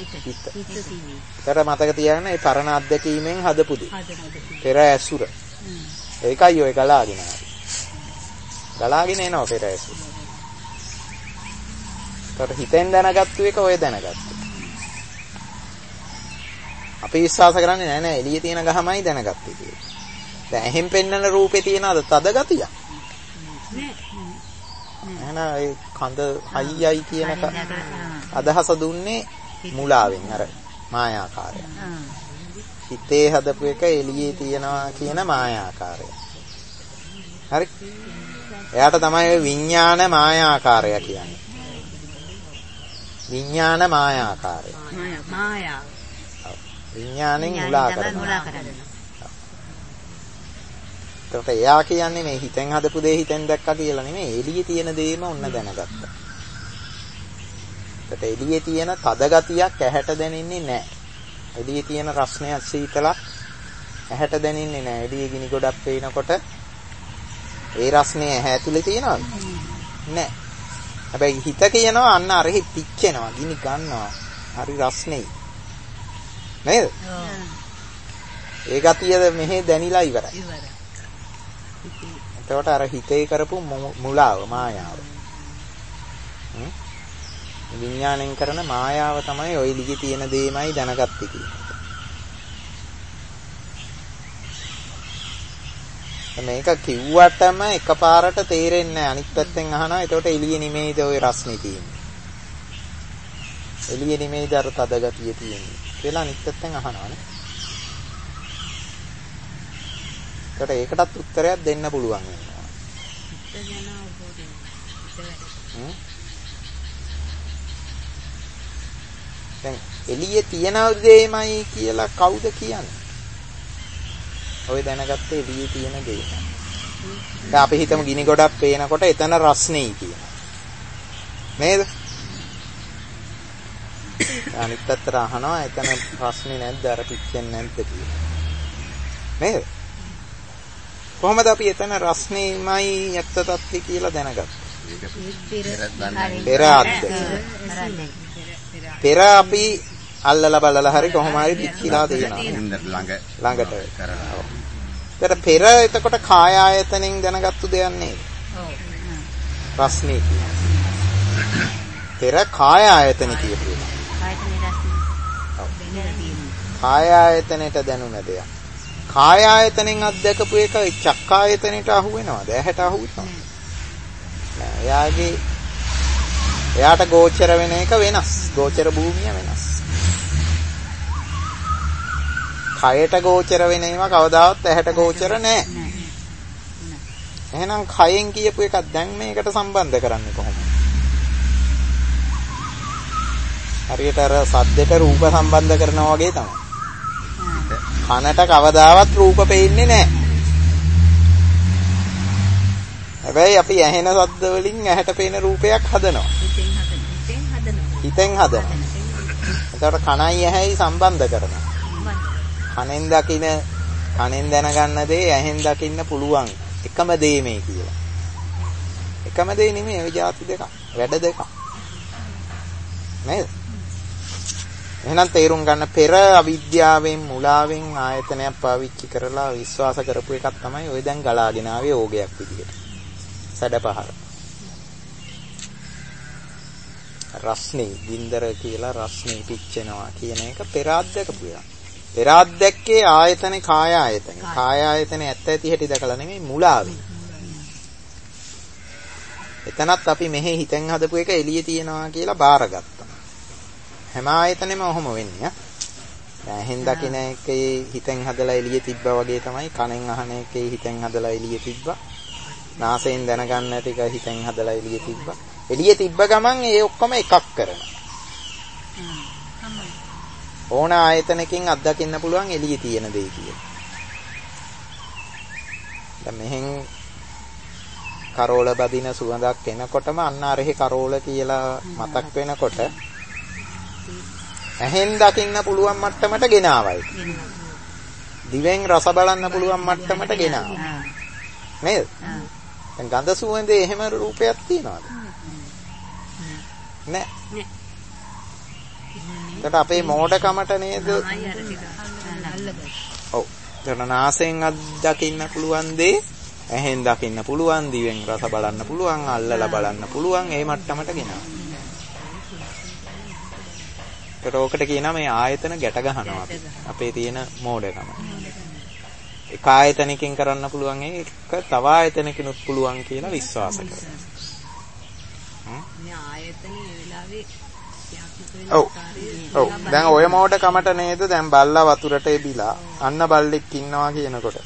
ඒතර මතක තියාගන්න මේ පරණ අත්දැකීමෙන් හදපු දේ. පෙර ඇසුර. ඒකයි ඔය ගලාගෙන ආවේ. ගලාගෙන එනවා පෙර ඇසුර. ඒතර හිතෙන් දැනගත්තු එක ඔය දැනගත්තා. අපි විශ්වාස කරන්නේ නෑ එළියේ තියෙන ගහමයි දැනගත්තේ කියලා. දැන් එහෙන් පෙන්නන රූපේ තියනවාද තද ගතිය? නෑ. ඒ කඳ හයියයි කියන අදහස දුන්නේ මුලාවෙන් අර මායාකාරය. හිතේ හදපු එක එළියේ තියනවා කියන මායාකාරය. හරි? එයාට තමයි විඥාන මායාකාරය කියන්නේ. විඥාන මායාකාරය. මායාව. විඥාණයෙන් මුලා කරනවා. ඒකට එයා කියන්නේ මේ හිතෙන් හදපු දේ හිතෙන් දැක්කා කියලා නෙමෙයි එළියේ තියෙන දේම ඔන්න දැනගත්තා. ඒකට එළියේ තියෙන තද ගතියක් ඇහැට දැනෙන්නේ නැහැ. එළියේ තියෙන රස්නයක් සීතලක් ඇහැට දැනෙන්නේ නැහැ. එළියේ ගිනි ගොඩක් පේනකොට ඒ රස්නේ ඇහැ ඇතුලේ තියෙනවද? නැහැ. හැබැයි හිත කියනවා අන්න අරෙහි පිච්චෙනවා, ගිනි ගන්නවා. හරි රස්නේ. නේද? ඒ ගතියද මෙහෙ දැනිලා ඉවරයි. එතකොට අර හිතේ කරපු මුලාව මායාව. විඥාණයෙන් කරන මායාව තමයි ওই ලිගි තියෙන දේමයි දැනගත්තේ කියන්නේ. මේක කිව්වටම එකපාරට තේරෙන්නේ නැහැ. අනිත් පැත්තෙන් අහනවා. එතකොට එළියේ නිමේද ওই රස්නේ තියෙන්නේ. එළියේ නිමේද අර තද ගතිය තියෙන්නේ. කියලා අනිත් පැත්තෙන් අහනවානේ. ඒකටත් උත්තරයක් දෙන්න පුළුවන් වෙනවා. දැන් එළියේ තියෙන දෙයමයි කියලා කවුද කියන්නේ? ඔය දැනගත්තේ එළියේ තියෙන දේ. දැන් අපි හිතමු ගිනි ගොඩක් පේනකොට එතන රස්නේ කියනවා. නේද? අනිත් පැත්තට අහනවා එතන රස්නේ නැද්ද අර පිච්චෙන්නේ නැද්ද කියලා. නේද? කොහොමද අපි එතන රස්නේමයි ඇත්ත තත්ත්වය කියලා දැනගත්තේ? පෙර අපි අල්ලලා බලලා හරි කොහොම හරි පිච්චිලා තියෙනවා. ළඟට කරලා. පෙර එතකොට කාය ආයතනෙන් දැනගත්තු දෙයක් නේද? රස්නේ කියන්නේ. පෙර කාය ආයතන කියපු එක. කාය ආයතනෙට දැනුණ දෙයක්. කාය ආයතනෙන් අත්දකපු එක චක්කායතනෙට අහු වෙනවද? ඇහැට අහු වෙනවද? නෑ. එයාට ගෝචර වෙන එක වෙනස්. ගෝචර භූමිය වෙනස්. කයට ගෝචර වෙන ඒවා කවදාවත් ඇහැට ගෝචර නෑ. එහෙනම් කයෙන් කියපු එකක් දැන් මේකට සම්බන්ධ කරන්නේ කොහොමද? හරියට අර සද්දෙට රූප සම්බන්ධ කරනවා වගේ තමයි. කනට කවදාවත් රූප පේන්නේ නැහැ. හැබැයි අපි ඇහෙන ශබ්ද වලින් ඇහැට පේන රූපයක් හදනවා. හිතෙන් හදනවා. එතකොට කනයි ඇහැයි සම්බන්ධ කරනවා. කනෙන් දැනගන්න දේ ඇහෙන් දකින්න පුළුවන්. එකම දේ මේ කියලා. එකම දේ නෙමෙයි ඒ જાති දෙකක්. වැඩ දෙකක්. නේද? එහෙනම් තේරුම් ගන්න පෙර අවිද්‍යාවෙන් මුලාවෙන් ආයතනයක් පාවිච්චි කරලා විශ්වාස කරපු එකක් තමයි ඔය දැන් ගලාගෙන ආවේ ඕගයක් විදිහට. සැඩපහර. රස්නේ ගින්දර කියලා රස්නේ පිච්චෙනවා කියන එක පෙර අද්දකපු එක. පෙර අද්දැක්කේ ආයතනේ කාය ආයතනේ. කාය ආයතනේ ඇත්ත ඇති හැටි දැකලා නෙමෙයි මුලාවෙන්. එතනත් අපි මෙහි හිතෙන් හදපු එක එළියේ තියනවා කියලා බාරගත්තා. හැම ආයතනෙම ඔහොම වෙන්නේ. ඇහෙන් දකින එකේ හිතෙන් හදලා එළියේ තිබ්බා වගේ තමයි කනෙන් අහන එකේ හිතෙන් හදලා එළියේ තිබ්බා. නාසයෙන් දැනගන්න ටික හිතෙන් හදලා එළියේ තිබ්බා. එළියේ තිබ්බ ගමන් ඒ ඔක්කොම එකක් කරනවා. ඕන ආයතනකින් අත්දකින්න පුළුවන් එළියේ තියෙන දේ කියලා. දැන් මෙහෙන් කරෝල බදින සුවඳක් එනකොටම අන්න අරහේ කරෝල කියලා මතක් වෙනකොට ඇහෙන් දකින්න පුළුවන් මට්ටමට ගෙනාවයි. දිවෙන් රස බලන්න පුළුවන් මට්ටමට ගෙනාවා. නේද? දැන් ගඳ සුවඳේ එහෙම රූපයක් තියනවද? නෑ. ඒකට අපේ මෝඩකමට නේද? ඔව්. දැන් නාසයෙන් අත්දකින්න පුළුවන් දේ ඇහෙන් දකින්න පුළුවන්, දිවෙන් රස බලන්න පුළුවන්, අල්ලලා බලන්න පුළුවන් ඒ මට්ටමට ගෙනාවා. ඒකට කියනවා මේ ආයතන ගැට ගන්නවා අපේ තියෙන මෝඩකම. එක ආයතනකින් කරන්න පුළුවන් ඒක තව ආයතනකිනුත් පුළුවන් කියලා විශ්වාස කරනවා. මේ ආයතනේ ඒ වෙලාවේ ඔව් දැන් ඔය මෝඩකමට නේද දැන් බල්ලා වතුරට එබිලා අන්න බල්ලෙක් ඉන්නවා කියනකොට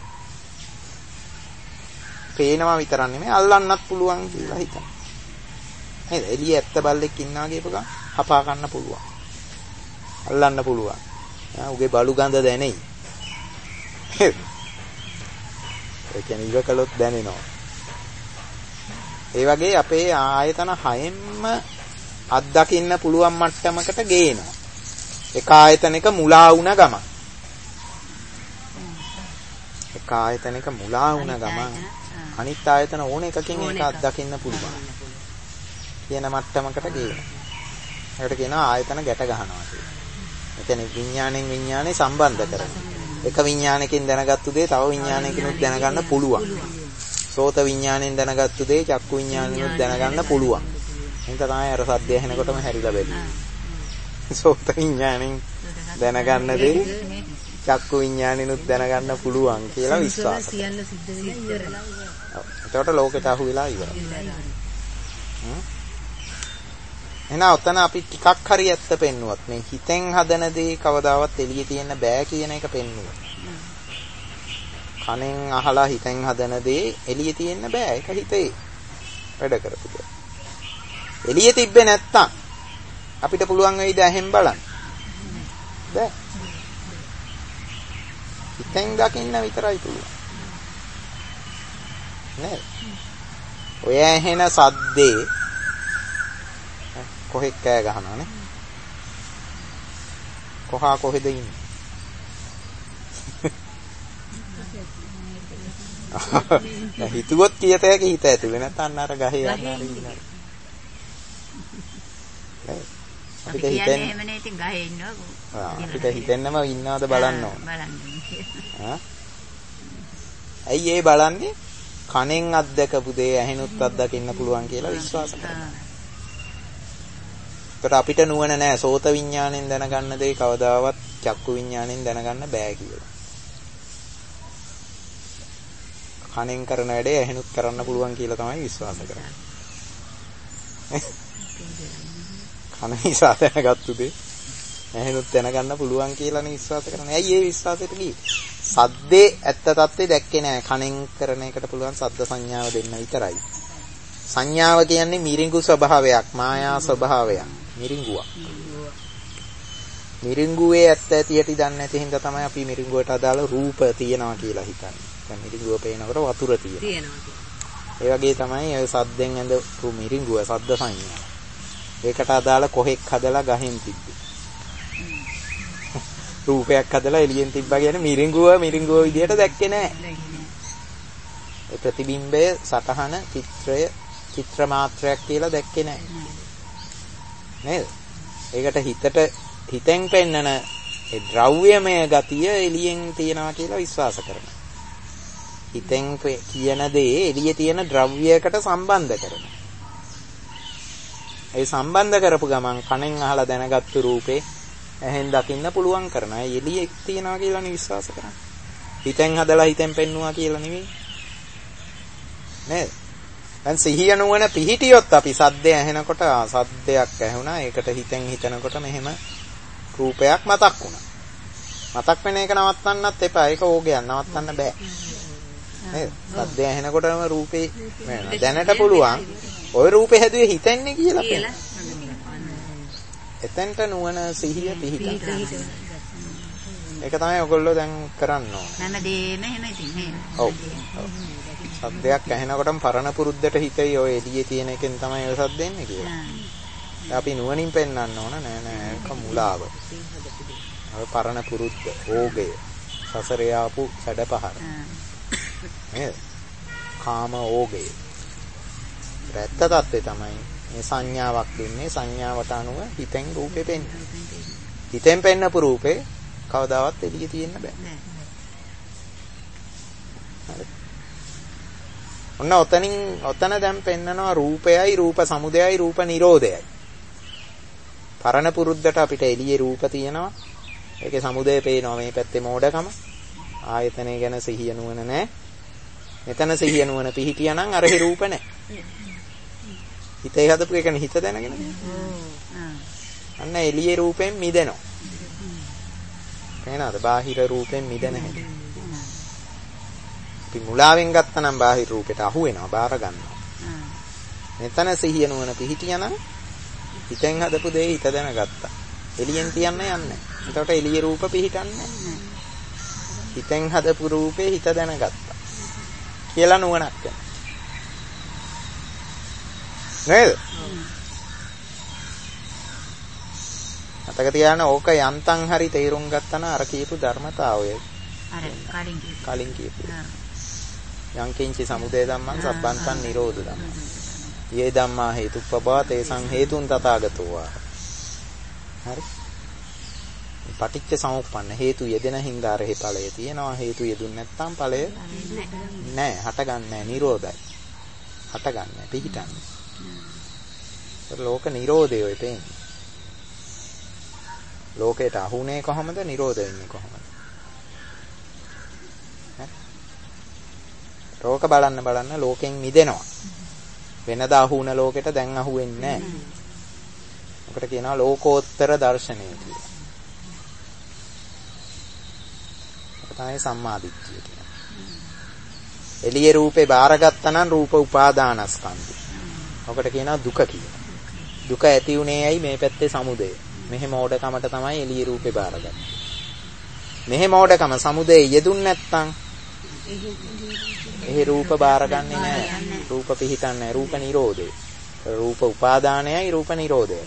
පේනවා විතරක් නෙමෙයි අල්ලන්නත් පුළුවන් කියලා හිතනවා. නේද? එළිය ඇත්ත බල්ලෙක් ඉන්නවා කියපු ගමන් හපා ගන්න පුළුවන්. අල්ලන්න පුළුවන්. උගේ බලු ගඳ දැනෙයි. ඒ කියන්නේ ඉවකලොත් දැනෙනවා. ඒ වගේ අපේ ආයතන හයෙන්ම අත්දකින්න පුළුවන් මට්ටමකට ගේනවා. එක ආයතනයක මුලා වුණ ගමන්. එක ආයතනයක මුලා වුණ ගමන් අනිත් ආයතන ඕන එකකින් ඒක අත්දකින්න පුළුවන්. කියන මට්ටමකට ගේනවා. ඒකට කියනවා ආයතන ගැට ගන්නවා කියලා. ඒ කියන්නේ විඥාණයෙන් විඥානේ සම්බන්ධ කරනවා. එක විඥානකින් දැනගත්තු දේ තව විඥානකිනුත් දැනගන්න පුළුවන්. සෝත විඥාණයෙන් දැනගත්තු දේ චක්කු විඥාණයෙන්ුත් දැනගන්න පුළුවන්. ඒක තමයි අර සද්දය ඇහෙනකොටම හැරිලා බැලුවේ. සෝත විඥාණයෙන් දැනගන්න දේ චක්කු විඥාණයෙන්ුත් දැනගන්න පුළුවන් කියලා විශ්වාස කරනවා. එතකොට ලෝකෙට අහු වෙලා ඉවරයි. එහෙනම් ඔතන අපි ටිකක් හරි ඇත්ත පෙන්නුවත් මේ හිතෙන් හදන දේ කවදාවත් එළියේ තියෙන්න බෑ කියන එක පෙන්නුවා. කනෙන් අහලා හිතෙන් හදන දේ එළියේ තියෙන්න බෑ. ඒක හිතේ වැඩ කරපු දෙයක්. එළියේ තිබ්බේ නැත්තම් අපිට පුළුවන් වෙයිද ඇහෙන් බලන්න? බෑ. හිතෙන් දකින්න විතරයි පුළුවන්. නේද? ඔය ඇහෙන සද්දේ කොහෙද කෑ ගහනවනේ? කොහෙද ඉන්නේ? හිතුවොත් කියත හැකි හිත ඇතුලේ නැත්නම් අර ගහේ යන්න ඉන්නවා. අපිට හිතෙන්නේ එහෙමනේ ඉතින් ගහේ ඉන්නවා. අපිට හිතෙන්නම ඉන්නවද බලන්න ඕන. බලන්න. ඇයි ඒ බලන්නේ? කනෙන් අත්දකපු දේ ඇහෙනුත් අත්දකින්න පුළුවන් කියලා විශ්වාස කරනවා. ඒකට අපිට නුවණ නැහැ. සෝත විඥාණයෙන් දැනගන්න දේ කවදාවත් චක්කු විඥාණයෙන් දැනගන්න බෑ කියලා. කනෙන් කරන වැඩේ ඇහෙනුත් කරන්න පුළුවන් කියලා තමයි විශ්වාස කරන්නේ. කන නිසා දැනගත්තු දේ ඇහෙනුත් දැනගන්න පුළුවන් කියලානේ විශ්වාස කරන්නේ. ඇයි ඒ විශ්වාසයට ගියේ? සද්දේ ඇත්ත తත්ත්වේ දැක්කේ නෑ. කනෙන් කරන එකට පුළුවන් සද්ද සංඥාව දෙන්න විතරයි. සංඥාව කියන්නේ මිරිඟු ස්වභාවයක්, මායා ස්වභාවයක්. මිරිඟුවක්. මිරිඟුවේ ඇත්ත ඇතියට දන්නේ නැති හින්දා තමයි අපි මිරිඟුවට අදාළ රූප තියනවා කියලා හිතන්නේ. දැන් මිරිඟුව පේනකොට වතුර තියෙනවා. ඒ වගේ තමයි ඔය සද්දෙන් ඇඳපු මිරිඟුව සද්ද සංඥා. ඒකට අදාළ කොහෙක් හදලා ගහෙන් තිබ්බේ. රූපයක් හදලා එළියෙන් තිබ්බා කියන්නේ මිරිඟුව විදියට දැක්කේ නෑ. ඒ ප්‍රතිබිම්බය, සටහන, චිත්‍ර මාත්‍රයක් කියලා දැක්කේ නෑ. නේද? ඒකට හිතෙන් පෙන්නන ඒ ද්‍රව්‍යමය ගතිය එළියෙන් තියනවා කියලා විශ්වාස කරනවා. හිතෙන් කියන දේ එළියේ තියෙන ද්‍රව්‍යයකට සම්බන්ධ කරනවා. ඒ සම්බන්ධ කරපු ගමන් කනෙන් අහලා දැනගත්තු රූපේ ඇහෙන් දකින්න පුළුවන් කරනවා. ඒ එළියේ තියනවා කියලානේ විශ්වාස කරන්නේ. හිතෙන් හදලා හිතෙන් පෙන්නුවා කියලා නෙවෙයි. නේද? දැන් සිහිය නුවණ පිහිටියොත් අපි සද්දය ඇහෙනකොට සද්දයක් ඇහුණා. ඒකට හිතෙන් හිතනකොට මෙහෙම රූපයක් මතක් වුණා. මතක් වෙන එක නවත්තන්නත් එපා. ඒක ඕගයක් නවත්තන්න බෑ. නේද? සද්දය ඇහෙනකොටම රූපේ වෙනවා. දැනට පුළුවන් ওই රූපේ හැදුවේ හිතෙන්නේ කියලා පේනවා. එතෙන්ට නුවණ සිහිය පිහිටා. ඒක තමයි ඔයගොල්ලෝ දැන් කරන්න ඕනේ. හැමදේම එහෙම ඉතින් නේද? ඔව්. සද්දයක් ඇහෙනකොටම පරණ පුරුද්දට හිතේ ඔය එළියේ තියෙන එකෙන් තමයි ඔය සද්ද එන්නේ කියලා. අපි නුවණින් පෙන්වන්න ඕන නෑ ඒක මුලාව. ඔය පරණ පුරුද්ද, ඕගය, සසරේ ආපු සැඩපහර. නේද? කාම ඕගය. ඇත්ත తත්වේ තමයි මේ සංඥාවක් දෙන්නේ. සංඥාවට අනුව හිතෙන් රූපේ පෙන්වන්නේ. හිතෙන් පෙන්නපු රූපේ කවදාවත් එළියේ තියෙන්න බෑ. හරි. ඔතන දැන් පෙන්නනවා රූපයයි, රූප සමුදයයි, රූප නිරෝධයයි. පරණ පුරුද්දට අපිට එළියේ රූප තියෙනවා. ඒකේ සමුදය පේනවා මේ පැත්තේ මෝඩකම. ආයතනය ගැන සිහිය නුවණ නැහැ. මෙතන සිහිය නුවණ පිහිටියා නම් අර රූප නැහැ. හිතේ හදපු එකනේ හිත දැනගෙන. අන්න එළියේ රූපෙන් මිදෙනවා. පේනවද? බාහිර රූපෙන් මිදෙන හැටි. අපි මුලාවෙන් ගත්තනම් බාහිර රූපෙට අහු වෙනවා, බාර ගන්නවා. මෙතන සිහිය නුවණ පිහිටියා නම් හිතෙන් හදපු දේ හිත දැනගත්තා. එළියෙන් තියන්න යන්නේ. එතකොට එළියේ රූප පිහිටන්නේ නැහැ. හිතෙන් හදපු රූපේ හිත දැනගත්තා. කියලා නුවණක් වෙනවා. නේද? අතක තියාන ඕක යන්තම් හරි තේරුම් ගත්තා නම් අර කියපු ධර්මතාවය. අර කලින් කියපු. යංකින්චි සමුදය ධම්මං සබ්බන්තං නිරෝධ ධම්මං. යේ ධම්මා හේතුප්පවා තේසං හේතුන් තථාගතෝ ආ. හරි. පටිච්ච සමුප්පන්න හේතු යෙදෙන හින්දා අර ඵලය තියෙනවා. හේතු යෙදුන්නේ නැත්නම් ඵලය නැහැ. හටගන්නේ නැහැ. නිරෝධයි. හටගන්නේ නැහැ. පිහිටන්නේ. ලෝක නිරෝධය ඔය තේන්නේ. ලෝකයට අහුනේ කොහොමද? නිරෝධ වෙන්නේ කොහොමද? රෝක බලන්න ලෝකෙන් මිදෙනවා. වෙනදා අහුන ලෝකෙට දැන් අහු වෙන්නේ නැහැ. ඔකට කියනවා ලෝකෝත්තර දර්ශනය කියලා. ඒක තමයි සම්මාදිට්ඨිය කියන්නේ. එළියේ රූපේ බාරගත්තා නම් රූප උපාදානස්කන්ධය. ඔකට කියනවා දුක කියලා. දුක ඇති උනේ ඇයි? මේ පැත්තේ සමුදය. මෙහි මෝඩකමට තමයි එළිය රූපේ බාරගන්නේ. මෙහි මෝඩකම සමුදේ යෙදුන් නැත්තම් එහි රූප බාරගන්නේ නැහැ. රූප පිහිටන්නේ රූප නිරෝධය. රූප උපාදානයයි රූප නිරෝධයයි.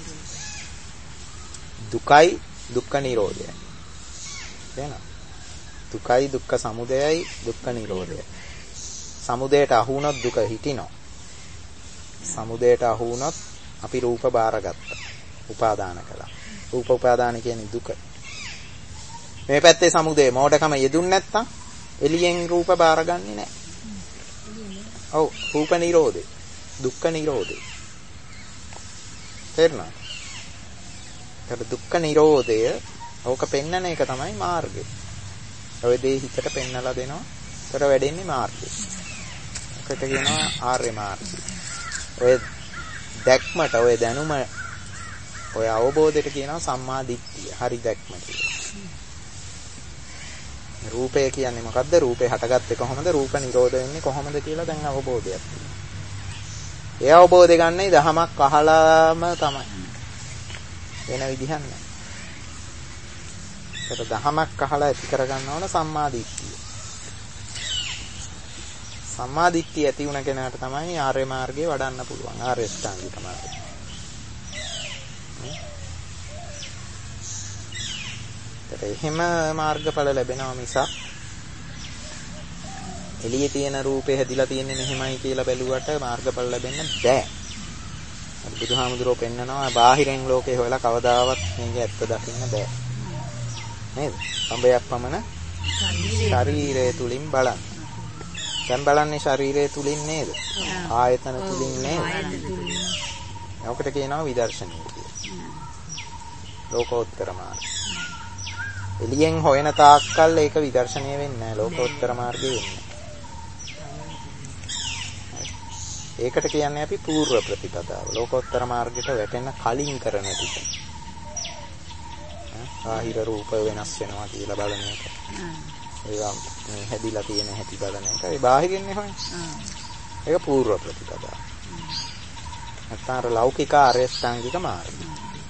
දුකයි දුක්ඛ නිරෝධයයි. එහෙනම් දුකයි දුක්ඛ සමුදයයි දුක්ඛ නිරෝධයයි. සමුදයට අහු වුණොත් දුක හිටිනවා. සමුදයට අහු වුණොත් අපි රූප බාරගත්තා. උපාදාන කළා. රූප උපාදාන කියන්නේ දුක. මේ පැත්තේ සමුදේ මෝඩකම යෙදුන් නැත්තම් එළියෙන් රූප බාරගන්නේ නැහැ. ඔව් රූප නිරෝධේ. දුක්ඛ නිරෝධේ. තේරුණා? ඒකට දුක්ඛ නිරෝධය ඕක පෙන්නන එක තමයි මාර්ගය. ඔය දේ හිතට පෙන්නලා දෙනවා. ඒතර වැඩෙන්නේ මාර්ගය. ඒකට කියනවා ආර්ය මාර්ගය. ඔය දැක්මට ඔය දැනුම ඔය අවබෝධයට කියනවා සම්මා දිට්ඨිය. හරි දැක්ම කියලා. රූපය කියන්නේ මොකද්ද? රූපේ හටගත්තේ කොහොමද? රූප නිරෝධ වෙන්නේ කොහොමද කියලා දැන් අවබෝධයක් තියෙනවා. ඒ අවබෝධය ගන්නේ දහමක් අහලාම තමයි. වෙන විදිහක් නැහැ. ඒක දහමක් අහලා ඇති කරගන්න ඕන සම්මා දිට්ඨිය. සම්මා දිට්ඨිය ඇති වුණ කෙනාට තමයි ආර්ය මාර්ගය වඩන්න පුළුවන්. ආර්ය ශ්‍රාන්තික මාර්ගය. එහෙම මාර්ගඵල ලැබෙනවා මිසක් එළියේ තියෙන රූපේ හැදිලා තියෙන්නේ මෙහෙමයි කියලා බැලුවට මාර්ගඵල ලැබෙන්න බෑ. අර බුදුහාමුදුරුවෝ පෙන්නනවා බාහිරෙන් ලෝකේ හොයලා කවදාවත් මේක ඇත්ත දකින්න බෑ. නේද? සම්බයක් පමණ ශරීරය තුලින් බලන්න. දැන් බලන්නේ ශරීරය තුලින් නේද? ආයතන තුලින් නේද? ඔකට කියනවා විදර්ශනීය කියලා. ලෝකෝත්තර මාර්ගය. එළියෙන් හොයන තාක්කල් ඒක විදර්ශනීය වෙන්නේ නැහැ. ලෝකෝත්තර මාර්ගය වෙන්නේ. ඒකට කියන්නේ අපි පූර්ව ප්‍රතිපදාව. ලෝකෝත්තර මාර්ගයට වැටෙන්න කලින් කරන ටික. බාහිර රූප වෙනස් වෙනවා කියලා බලන එක. ඒවා මේ හැදිලා තියෙන හැටි බලන එක. ඒ බාහිරින්නේ හොයන්නේ. ඒක පූර්ව ප්‍රතිපදාව. නැත්නම් අර ලෞකික ආර්ය ශ්‍රාන්තික මාර්ගය.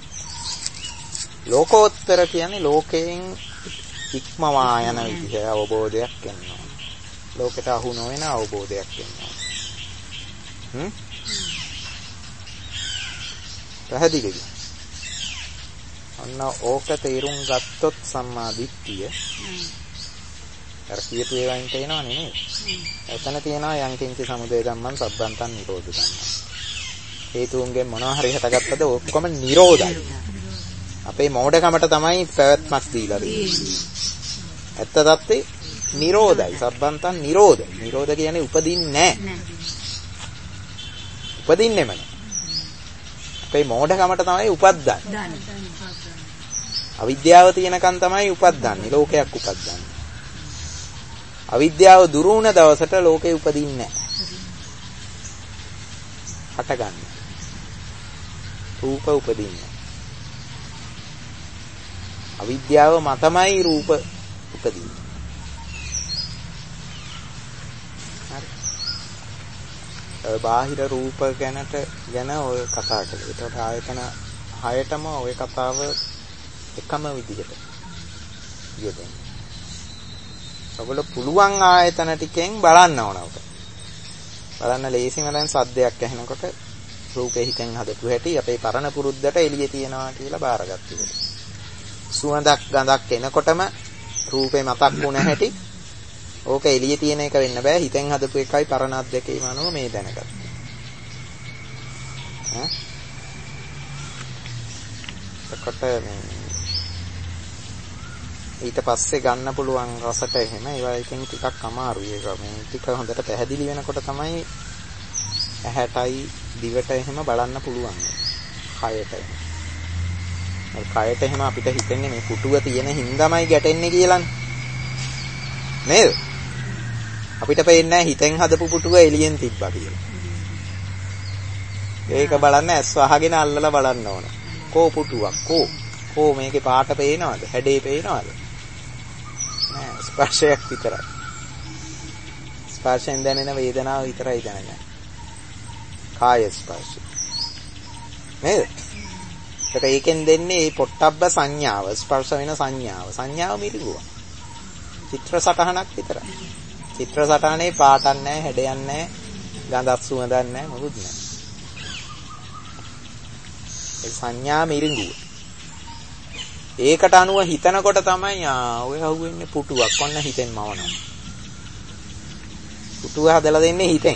ලෝකෝත්තර කියන්නේ ලෝකයෙන් ඉක්මවා යන විදිහ අවබෝධයක් එනවා. ලෝකයට අහු නොවන අවබෝධයක් එනවා. පැහැදිලිද? අන්න ඕක තේරුම් ගත්තොත් සම්මා දිට්ඨිය අර කියපු ඒවායින් තේනවනේ නේද? එතන තියෙනවා යංකින්ච සමුදය ධම්මං සබ්බන්තං නිරෝධ ධම්මං. හේතුන්ගෙන් මොනවා හරි හටගත්තද ඔක්කොම නිරෝධයි. අපේ මෝඩකමට තමයි පැවැත්මක් දීලා දෙන්නේ. ඇත්ත தත්තේ නිරෝධයි. සබ්බන්තං නිරෝධ. නිරෝධ කියන්නේ උපදින්නේ නැහැ. උපදින්නෙම නැහැ. අපේ මෝඩකමට තමයි උපද්දන්නේ. අවිද්‍යාව තියෙනකන් තමයි උපද්දන්නේ. ලෝකයක් උපද්දන්නේ. අවිද්‍යාව දුරු වුණ දවසට ලෝකේ උපදින්නේ නැහැ. හටගන්නේ. රූප උපදින්නේ. අවිද්‍යාව මතමයි රූප උපදින්නේ. හරි. බාහිර රූප ගැන ඔය කතා කළේ. ඒකට ආයතන 6ටම ඔය කතාව එකම විදිහට යෙදෙනවා. ඔයගොල්ලෝ පුළුවන් ආයතන ටිකෙන් බලන්න ඕන උක. බලන්න ලේසිම දැන් සද්දයක් ඇහෙනකොට රූපේ හිතෙන් හදපු හැටි අපේ පරණ පුරුද්දට එළියේ තියනවා කියලා බාරගත්තා. සුවඳක් ගඳක් එනකොටම රූපේ මතක් වුණ හැටි ඕක එළියේ තියෙන එක වෙන්න බෑ. හිතෙන් හදපු එකයි පරණ අද්දකේම අනුව මේ දැනගත්තා. ඊට පස්සේ ගන්න පුළුවන් රසට එහෙම ඒවා එකෙන් ටිකක් අමාරුයි. ඒක මේ ටික හොඳට පැහැදිලි වෙනකොට තමයි ඇහැටයි දිවට එහෙම බලන්න පුළුවන්. කයට. කයට එහෙම අපිට හිතෙන්නේ මේ පුටුව තියෙන හින්දාමයි ගැටෙන්නේ කියලානේ. නේද? අපිට පේන්නේ නැහැ හිතෙන් හදපු පුටුව එළියෙන් තිබ්බා කියලා. ඒක බලන්න ඇස් වහගෙන අල්ලලා බලන්න ඕන. කෝ පුටුවක් කෝ මේකේ පාට පේනවද? හැඩේ පේනවද? නෑ ස්පර්ශයක් විතරයි. ස්පර්ශයෙන් දැනෙන වේදනාව විතරයි දැනගන්නේ. කාය ස්පර්ශය. නේද? ඒකට ඒකෙන් දෙන්නේ මේ පොට්ටබ්බ සංඥාව, ස්පර්ශ වෙන සංඥාව. සංඥාව මිරිඟුවා. චිත්‍ර සටහනක් විතරයි. චිත්‍ර සටහනේ පාටක් නැහැ, හැඩයක් නැහැ, ගඳක් සුවඳක් නැහැ, මොකුත් නැහැ. ඒ සංඥා මිරිඟුව. ඒකට අනුව හිතනකොට තමයි ඔය අහුවෙන්නේ පුටුවක්. ඔන්න හිතෙන් මවනවා. පුටුව හදලා දෙන්නේ හිතෙන්.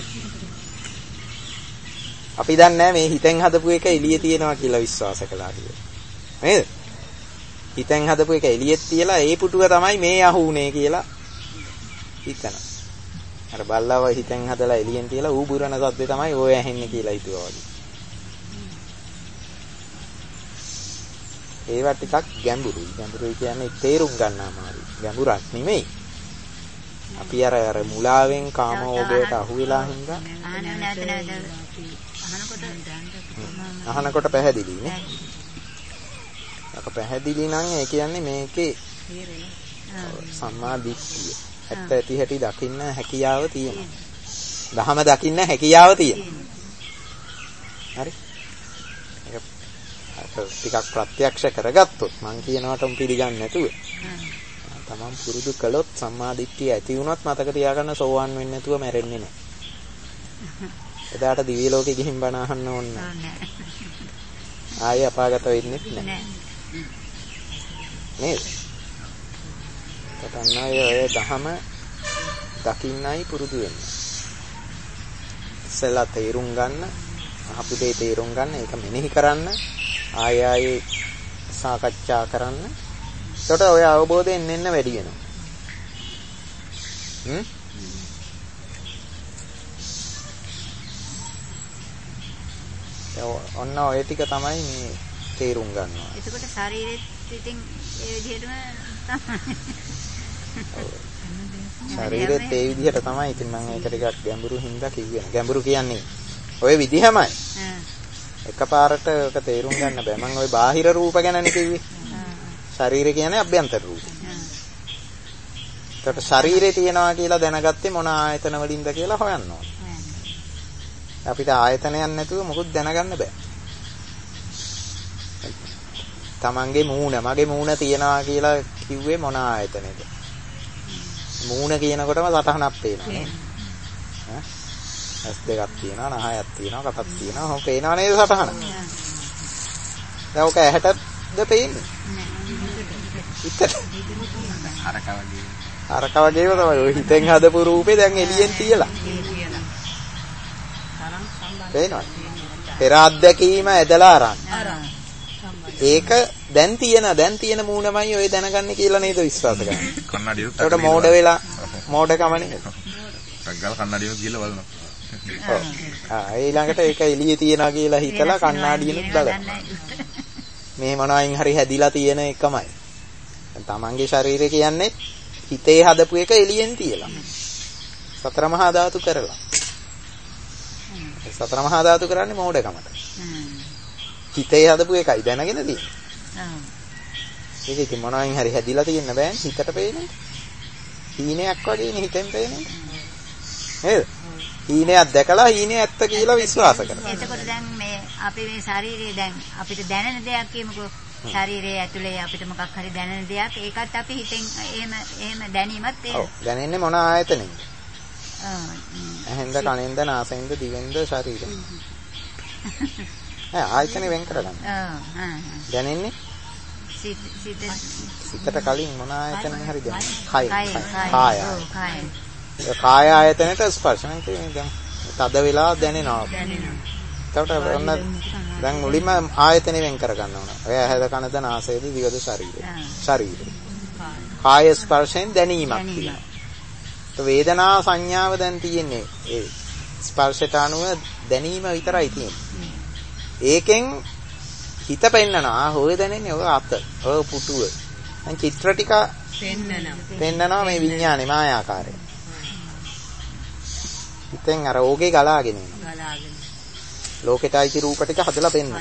අපි දන්නේ මේ හිතෙන් හදපු එක එළියේ තියෙනවා කියලා විශ්වාස කළා කියලා. නේද? හිතෙන් හදපු එක එළියෙත් තියලා ඒ පුටුව තමයි මේ අහුුනේ කියලා හිතනවා. අර බල්ලව හිතෙන් හදලා එළියෙන් තියලා ඌ බුරන සද්දේ තමයි ඔය ඇහෙන්නේ කියලා හිතුවා වගේ. ඒවා ටිකක් ගැඹුරුයි. ගැඹුරුයි කියන්නේ තේරුම් ගන්න අමාරුයි. ගැඹුරක් නෙමෙයි. අපි අර මුලාවෙන් කාමෝගයට අහු වෙලා හින්දා අහනකොට පැහැදිලි නේ. අක පැහැදිලි නම් ඒ කියන්නේ මේකේ සම්මා දිට්ඨිය. ඇත්ත ඇති හැටි දකින්න හැකියාව තියෙනවා. ධහම දකින්න හැකියාව තියෙනවා. හරි? ඒක ටිකක් ප්‍රත්‍යක්ෂ කරගත්තොත් මං කියනවටම පිළිගන්නේ නැතුව තමන් පුරුදු කළොත් සම්මා දිට්ඨිය ඇති වුණොත් මතක තියාගන්න සෝවන් වෙන්නේ නැතුව මැරෙන්නේ නැහැ. එදාට දිව්‍ය ලෝකෙ ගිහින් බණ අහන්න ඕනේ නැහැ. ආයෙ අපාගත වෙන්නේ නැහැ. නේද? තතන්නයි ඔය දහම දකින්නයි පුරුදු වෙන්න. ඉස්සෙල්ලා තේරුම් ගන්න, අහපු දේ තේරුම් ගන්න, ඒක මෙනෙහි කරන්න, ආයෙ සාකච්ඡා කරන්න. එතකොට ඔය අවබෝධයෙන් එන්න වැඩි වෙනවා. ඔන්න ඔය ටික තමයි මේ තේරුම් ගන්නවා. එතකොට ශරීරෙත් ඉතින් ඒ විදිහටම ශරීරෙත් ඒ විදිහට තමයි. ඉතින් මම ඒක ටිකක් ගැඹුරු හින්දා කිව්වේ. ගැඹුරු කියන්නේ ඔය විදිහමයි. එකපාරට ඔක තේරුම් ගන්න බෑ. මම ওই බාහිර රූප ගැනනේ කිව්වේ. ශරීරය කියන්නේ අභ්‍යන්තර රූප. ඒකට ශරීරේ තියනවා කියලා දැනගත්තේ මොන ආයතන වලින්ද කියලා හොයන්න ඕනේ. අපිට ආයතනයක් නැතුව මොකුත් දැනගන්න බෑ. තමන්ගේ මූණ, මගේ මූණ තියනවා කියලා කිව්වේ මොන ආයතනෙද? මූණ කියනකොටම සටහනක් පේනවා. ඇස් දෙකක් තියෙනවා, නහයක් තියෙනවා, කටක් තියෙනවා. ඔහොම පේනව නේද සටහන? දැන් ඔක ඇහැටද පේන්නේ? හිතට. අරක වගේම තමයි ඔය හිතෙන් හදපු රූපේ දැන් එළියෙන් තියලා. පේනවද? පෙර අත්දැකීම ඇදලා අරන්. ඒක දැන් තියෙන මූණමයි ඔය දැනගන්නේ කියලා නේද විශ්වාස කරන්නේ. කන්නඩියුත් ඒකට මෝඩ වෙලා මෝඩකම නෙමෙයි. රග්ගල කන්නඩියුත් ගිහලා බලනවා. ඊළඟට ඒක එළියේ තියනවා කියලා හිතලා කණ්ණාඩියෙනුත් බලනවා. මේ මොනවායින් හරි හැදිලා තියෙන එකමයි. තමන්ගේ ශරීරය කියන්නේ හිතේ හදපු එක එළියෙන් තියලා. සතර මහා ධාතු කරලා. සතර මහා ධාතු කරන්නේ මෝඩකමට. හිතේ හදපු එකයි දැනගෙන තියෙන්නේ. ඒක ඉතින් මොනවායින් හරි හැදිලා තියෙන්න බෑනේ හිතට පේන්නේ. හීනයක් වගේනේ හිතෙන් පේන්නේ. නේද? හීනයක් දැකලා හීනේ ඇත්ත කියලා විශ්වාස කරනවා. එතකොට දැන් මේ අපි මේ ශරීරයේ දැන් අපිට දැනෙන දෙයක් කියමුකෝ. ශරීරයේ ඇතුලේ අපිට මොකක් හරි දැනෙන දෙයක් ඒකත් අපි හිතෙන් එහෙම දැනීමත් ඔව් දැනෙන්නේ මොන ආයතනෙන්ද? ඇහෙන්ද කනෙන්ද නාසයෙන්ද දිවෙන්ද ශරීරෙන්. ආයතනෙ වෙන් කරගන්න. දැනෙන්නේ සිතට කලින් මොන ආයතනෙන් හරි දැනෙන්නේ? කාය ආයතනෙට ස්පර්ශන කියන්නේ දැන් තද වෙලා දැනෙනවා. එතකොට ඔන්න දැන් මුලින්ම ආයතනෙ වෙන් කරගන්න ඕන. ඔය ඇහැද කනද නාසයද දිවද ශරීරය. කාය ස්පර්ශයෙන් දැනීමක් තියෙනවා. වේදනා සංඥාව දැන් තියෙන්නේ ඒ ස්පර්ශයට අනුව දැනීම විතරයි තියෙන්නේ. ඒකෙන් හිත පෙන්නනවා හොය දැනෙන්නේ ඔය අත ඔය පුටුව. දැන් චිත්‍ර ටික පෙන්නනවා මේ විඥානේ මායාකාරය. හිතෙන් අර ඕගේ ගලාගෙන එනවා. ලෝකෙටයි රූප ටික හදලා පෙන්නනවා.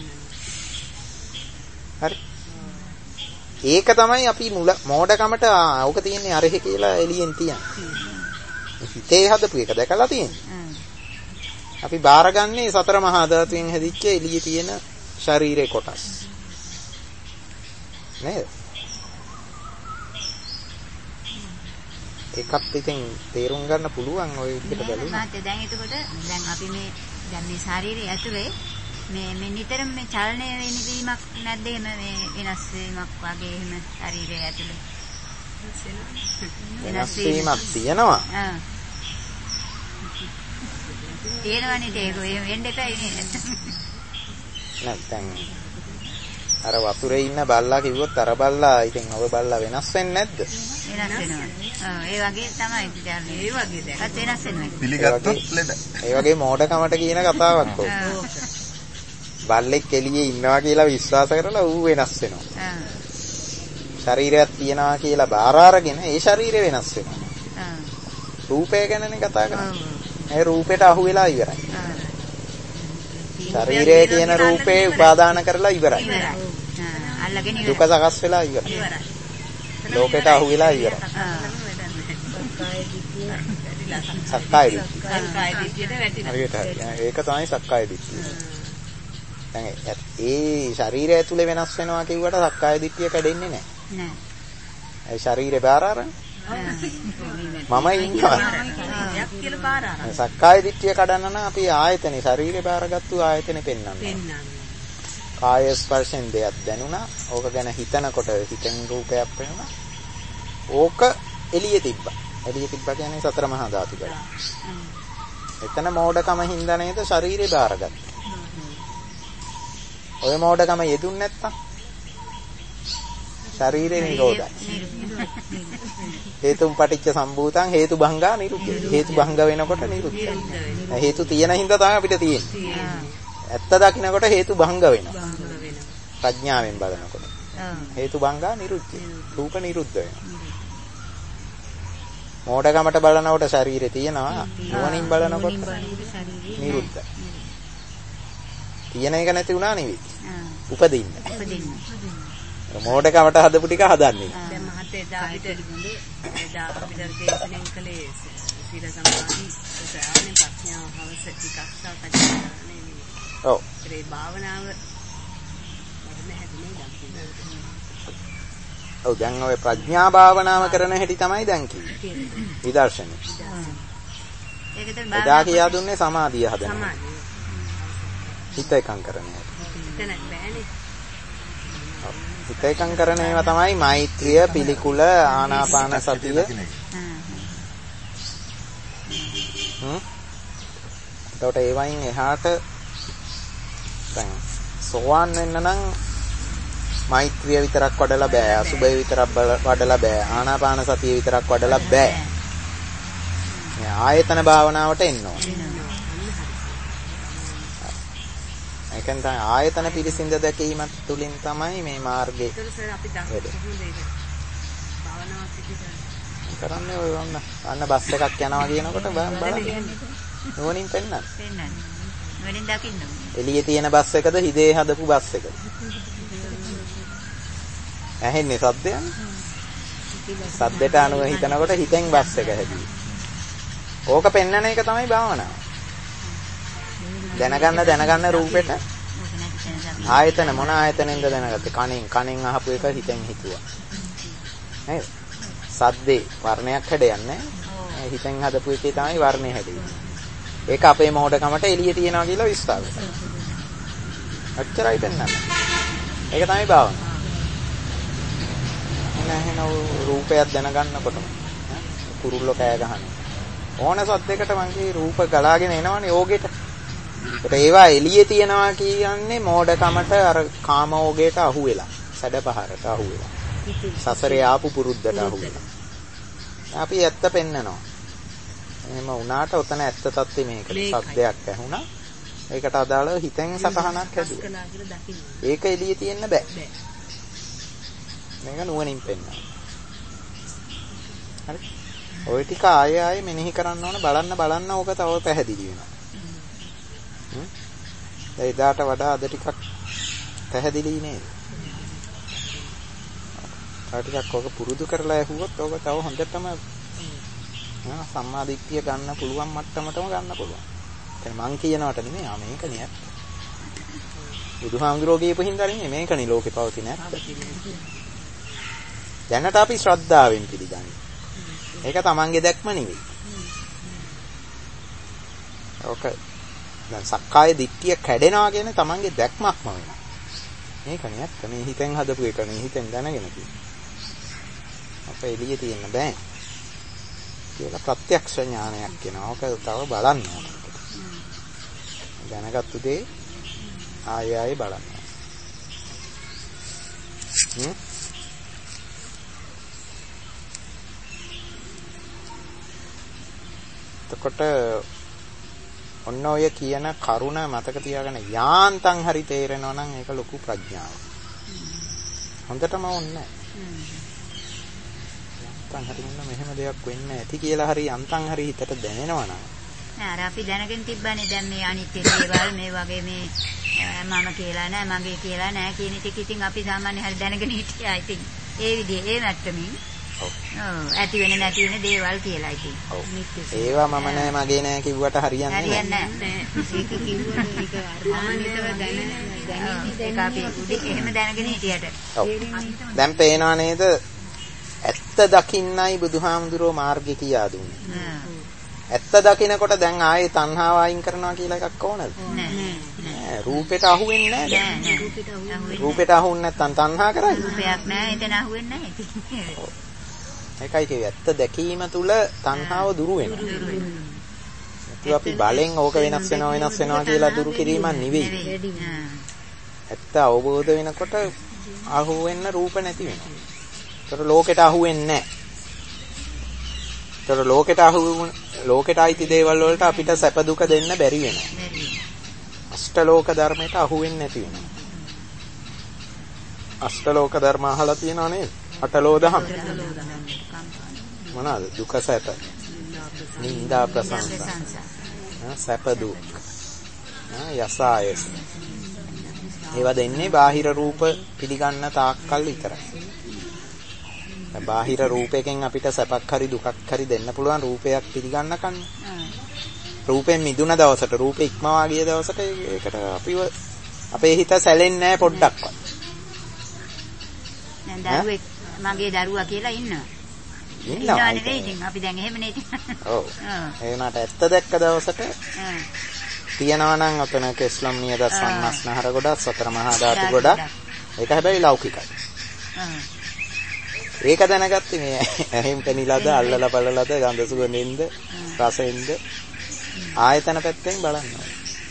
හරි. ඒක තමයි අපි මෝඩකමට ඕක තියෙන්නේ අරහෙ කියලා එළියෙන් තියන්නේ. හිතේ හදපු එක දැකලා තියෙන්නේ. අපි බාරගන්නේ සතර මහා ධාතුන් හැදිච්ච එළියේ තියෙන ශරීරේ කොටස්. නේද? ඒකත් ඉතින් තේරුම් ගන්න පුළුවන් ওই විදිහට බලුවා. දැන් එතකොට දැන් අපි මේ දැන් මේ ශරීරයේ ඇතුලේ මේ නිතරම මේ චලනය වෙනවීමක් නැද්ද? එහෙම මේ වෙනස් වීමක් වගේ එහෙම ශරීරයේ ඇතුලේ වෙනස් වීමක් තියෙනවා. තියෙනවනේ ඒක එහෙම වෙන්න එපා නේ. නැත්නම් අර වතුරේ ඉන්න බල්ලා කිව්වොත් අර බල්ලා ඉතින් ඔය බල්ලා වෙනස් වෙන්නේ නැද්ද? වෙනස් වෙනවා. ඒ වගේ තමයි ඉතින් ඒ වගේ දැන් වෙනස් වෙනවා. පිළිගත්තොත් ලෙඩ. ඒ වගේ මෝඩකමට කියන කතාවක් ඔව්. බල්ලෙක් එළියේ ඉන්නවා කියලා විශ්වාස කරලා ඌ වෙනස් වෙනවා. ශරීරයක් තියනවා කියලා බාර අරගෙන ඒ ශරීරය වෙනස් වෙනවා. රූපය ගැනනේ කතා කරන්නේ. ඒ රූපෙට අහු වෙලා ඉවරයි. ශරීරය කියන රූපේ උපාදාන කරලා ඉවරයි. අල්ලගෙන ඉවරයි. දුක සකස් වෙලා ඉවරයි. ලෝකෙට අහු වෙලා ඉවරයි. සක්කාය දිට්ඨියට වැටිලා. ඒක තමයි සක්කාය දිට්ඨිය. දැන් ඒ ශරීරය ඇතුලේ වෙනස් වෙනවා කිව්වට සක්කාය දිට්ඨිය කැඩෙන්නේ නැහැ. නෑ. ඒ ශරීරේ බාර අරන් මම ඉන්නවා. සක්කාය දිට්ඨිය කඩන්න නම් අපි ආයතනේ ශරීරේ බාරගත්තු ආයතනේ පෙන්වන්න. කාය ස්පර්ශෙන් දෙයක් දැනුණා. ඕක ගැන හිතනකොට හිතෙන් රූපයක් වෙනවා. ඕක එළියේ තිබ්බා. එළියේ තිබ්බා කියන්නේ සතර මහා ධාතු වල. එතන මෝඩකම හින්දා නේද ශරීරේ බාරගත්තේ. ඔය මෝඩකම යෙදුන්නේ නැත්තම් ශරීරේ නිරෝධයි. හේතුම් පටිච්ච සම්භූතං හේතු භංගා නිරුද්ධ. හේතු භංග වෙනකොට නිරුද්ධ. හේතු තියෙන හින්දා තමයි අපිට තියෙන්නේ. ඇත්ත දකින්නකොට හේතු භංග වෙනවා. ප්‍රඥාවෙන් බලනකොට. හේතු භංගා නිරුද්ධ. රූප නිරුද්ධ වෙනවා. මෝඩකමට බලනකොට ශරීරේ තියෙනවා. නුවණින් බලනකොට නිරුද්ධයි. තියෙන එක නැති වුණා නෙවෙයි. උපදින්න. මෝඩකමට හදපු ටික හදන්නේ. දැන් මහත්තයා එදා අපිට දේශනෙන් කළේ සීල සමාධි ප්‍රාණේ ප්‍රඥාව හවස ටිකක් සාකච්ඡානේ. ඔව්. ඒ භාවනාව මම හැදුනේ දැන්. ඔව් දැන් ඔය ප්‍රඥා භාවනාව කරන හැටි තමයි දැන් කිව්වේ. විදර්ශනය. එදා කියා දුන්නේ සමාධිය හදන. සමාධිය. හිත එකඟ කරන හැටි. හිත නැත්නේ. හිත එකඟ කරන ඒවා තමයි මෛත්‍රිය, පිළිකුල, ආනාපාන සතිය. එතකොට ඒ වයින් එහාට දැන් සෝවාන් වෙන්න නම් මෛත්‍රිය විතරක් වඩලා බෑ, අසුබය විතරක් වඩලා බෑ, ආනාපාන සතිය විතරක් වඩලා බෑ. මේ ආයතන භාවනාවට එන්න ඕනේ. ඒකෙන් තමයි ආයතන පිළිසිඳ දැකීමත් තුලින් තමයි මේ මාර්ගේ. ඒක සර් අපි දකින්න කොහොමද ඒක? භාවනාවක් පිටින් කරන්නේ ඔය වන්න. අන්න බස් එකක් යනවා කියනකොට බලන්න. නුවණින් පෙන්නන්න. පෙන්නන්න. නුවණින් දකින්න. එළියේ තියෙන බස් එකද හිතේ හදපු බස් එකද? ඇහෙන්නේ සද්දයන්. සද්දට අනුව හිතනකොට හිතෙන් බස් එක හැදුවේ. ඕක පෙන්නන එක තමයි භාවනාව. දැනගන්න රූපෙට ආයතන මොන ආයතනෙන්ද දැනගත්තේ? කණෙන් අහපු එක හිතෙන් හිතුවා. නේද? සද්දේ වර්ණයක් හැදෙන්නේ. හිතෙන් හදපු එකේ තමයි වර්ණය හැදෙන්නේ. ඒක අපේ මොහොතකමට එළියේ තියනවා කියලා විශ්වාස කරනවා. අච්චරයි පෙන්නන්නේ. ඒක තමයි භාවනාව. එහෙනම් රූපයක් දැනගන්නකොටම කුරුල්ලෝ කෑ ගහනවා. ඕන සද්දයකට මංගේ රූප ගලාගෙන එනවනේ ඕගෙට. ඒක ඒවා එළියේ තියනවා කියන්නේ මෝඩකමට අර කාමෝගයට අහු වෙලා, සැඩපහරට අහු වෙලා. සසරේ ආපු පුරුද්දට අහු වෙලා. අපි ඇත්ත පෙන්නනවා. එහෙම වුණාට ඔතන ඇත්ත තත්ත්වෙ මේක. සද්දයක් ඇහුණා. ඒකට අදාළව හිතෙන් සතහනක් හැදුවා. ඒක එළියේ තියෙන්න බෑ. මේක නුවණින් පෙන්නනවා. හරි. ඔය ටික ආයෙ මෙනෙහි කරන්න ඕන බලන්න ඕක තව පැහැදිලි වෙනවා. එදාට වඩා අද ටිකක් පැහැදිලි නේද? තව ටිකක් ඔක පුරුදු කරලා ඇහුවොත් ඔක තව හොඳටම සම්මා දිට්ඨිය ගන්න පුළුවන් මට්ටමටම ගන්න පුළුවන්. දැන් මං කියනවට නෙමෙයි මේක නේ. බුදුහාමුදුරුවෝ කියපු හින්දා නෙමෙයි මේකනේ ලෝකේ පවතින ඇත්ත. දැනට අපි ශ්‍රද්ධාවෙන් පිළිගන්නේ. ඒක තමන්ගේ දැක්ම නෙවෙයි. ඔක දැන් සක්කාය දිට්ඨිය කැඩෙනවා කියන්නේ තමන්ගේ දැක්මක්ම වෙනවා. මේකනේ ඇත්ත. මේ හිතෙන් හදපු එක නේ හිතෙන් දැනගෙන තියෙන්නේ. අපේ එළියේ තියෙන බෑ. කියලා ප්‍රත්‍යක්ෂ ඥානයක් කියනවා. ඔක තව බලන්න ඕනේ. දැනගත්තු දේ ආයෙ ආයෙ බලන්න. එතකොට ඔන්න ඔය කියන කරුණ මතක තියාගෙන යාන්තම් හරි තේරෙනවා නම් ඒක ලොකු ප්‍රඥාවක්. හොඳටම ඕනේ. යාන්තම් හරි මොන මෙහෙම දෙයක් වෙන්නේ නැති කියලා හරි යන්තම් හරි හිතට දැනෙනවා නම් අර අපි දැනගෙන තිබ්බනේ දැන් මේ අනිත්‍ය දේවල් මේ වගේ මේ මම කියලා නෑ මගේ කියලා නෑ කියන ටික ඉතින් අපි සාමාන්‍ය හරි දැනගෙන හිටියා. ඉතින් ඒ විදිහේ ඒ මට්ටමින් ඔව් ඇති වෙන නැති වෙන දේවල් කියලා ඉතින් ඒවා මම නෑ මගේ නෑ කිව්වට හරියන්නේ නෑ. ඒක කිව්වොත් ඒක අර්ථාන්විතව දැනෙන්නේ අපි එහෙම දැනගෙන හිටියට. ඔව් දැන් පේනවා නේද? ඇත්ත දකින්නයි බුදුහාමුදුරුවෝ මාර්ගය කියා දුන්නේ. ඇත්ත දකිනකොට දැන් ආයේ තණ්හාව අයින් කරනවා කියලා එකක් ඕනද? නෑ. රූපෙට අහු වෙන්නේ නෑ. රූපෙට අහු වෙන්නේ නැත්නම් තණ්හා කරන්නේ. රූපයක් නෑ එතන අහු වෙන්නේ නෑ. ඒකයි කිව්වේ ඇත්ත දැකීම තුල තණ්හාව දුරු වෙනවා. ඒක අපි බලෙන් ඕක වෙනස් වෙනවා කියලා දුරු කිරීමක් නෙවෙයි. ඇත්ත අවබෝධ වෙනකොට අහු වෙන්න රූප නැති වෙනවා. ඒතර ලෝකෙට අහු වෙන්නේ නෑ. ලෝකෙට අයිති දේවල් වලට අපිට සැප දුක දෙන්න බැරි වෙනවා. අෂ්ටලෝක ධර්මයට අහු වෙන්නේ නැති වෙනවා. අෂ්ටලෝක ධර්ම අහලා තියෙනව නේද? අටලෝ දහම්. මොනවාද? දුක සැප. නින්දා ප්‍රශංසා. සැප දුක්. යසායස. ඒවා දෙන්නේ බාහිර රූප පිළිගන්න තාක්කල් විතරයි. බාහිර රූපයෙන් අපිට සැපක් හරි දුකක් හරි දෙන්න පුළුවන් රූපයක් පිළිගන්න කන්නේ. රූපෙන් මිදුණ දවසට රූපේ ඉක්මවා ගිය දවසට ඒකට අපිව අපේ හිත සැලෙන්නේ නැහැ පොඩ්ඩක්වත්. දැන් දරුවෙක් මගේ දරුවා කියලා ඉන්නවා. ඉන්නවා නෙවෙයි ඉතින් අපි දැන් එහෙමනේ ඉතින්. ඔව්. ඒ වුණාට ඇත්ත දැක්ක දවසට තියනවා නම් ඔතන කෙස්ලම් නියද සම්මස්නහර ගොඩක් සතර මහා ධාතු ගොඩක්. ඒක හැබැයි ලෞකිකයි. ඒක දැනගත්තේ මේ එහෙම් පෙනිලාද අල්ලලා බලලාද ගඳ සුවඳින්ද රසෙන්ද ආයතන පැත්තෙන් බලන්න ඕනේ.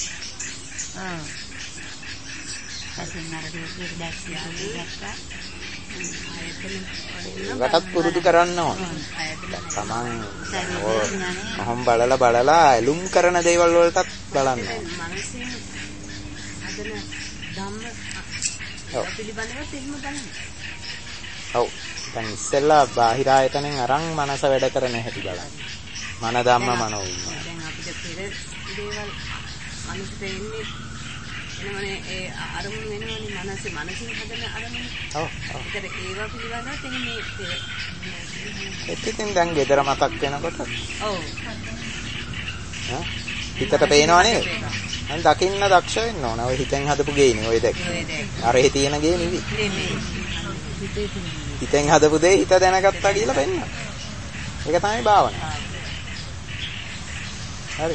ඒකටත් පුරුදු කරන්න ඕනේ. තමන් කොහොම බලලා ඇලුම් කරන දේවල් වලටත් බලන්න ඕනේ. මනසේ හදන ධම්ම පිළිබඳව තේරුම් ගන්න. ඔව්. දැන් ඉස්සෙල්ලා බාහිර ආයතනෙන් අරන් මනස වැඩ කරන හැටි බලන්න. මන ධම්ම මනෝ ඉන්නවා. දැන් අපිට පෙර දේවල් අනිත් වෙන්නේ එනවනේ ඒ අරමුණු වෙනවනේ මනසේ මනසින් හදන අරමුණු. ඔව්. ඒකට ඒවා පිළිබඳව තේින් මේ ඉතින් දැන් ගෙදර මතක් වෙනකොට ඔව්. හිතට පේනව නේද? දැන් දකින්න දක්ෂ වෙන්න ඕන. ඔය හිතෙන් හදපු ගේනේ ඔය දැක්ක. අර හේ තියෙන ගේ නෙවෙයි. හිතෙන් හදපු දේ හිත දැනගත්තා කියලා වෙන්න. ඒක තමයි භාවනාව. හරි.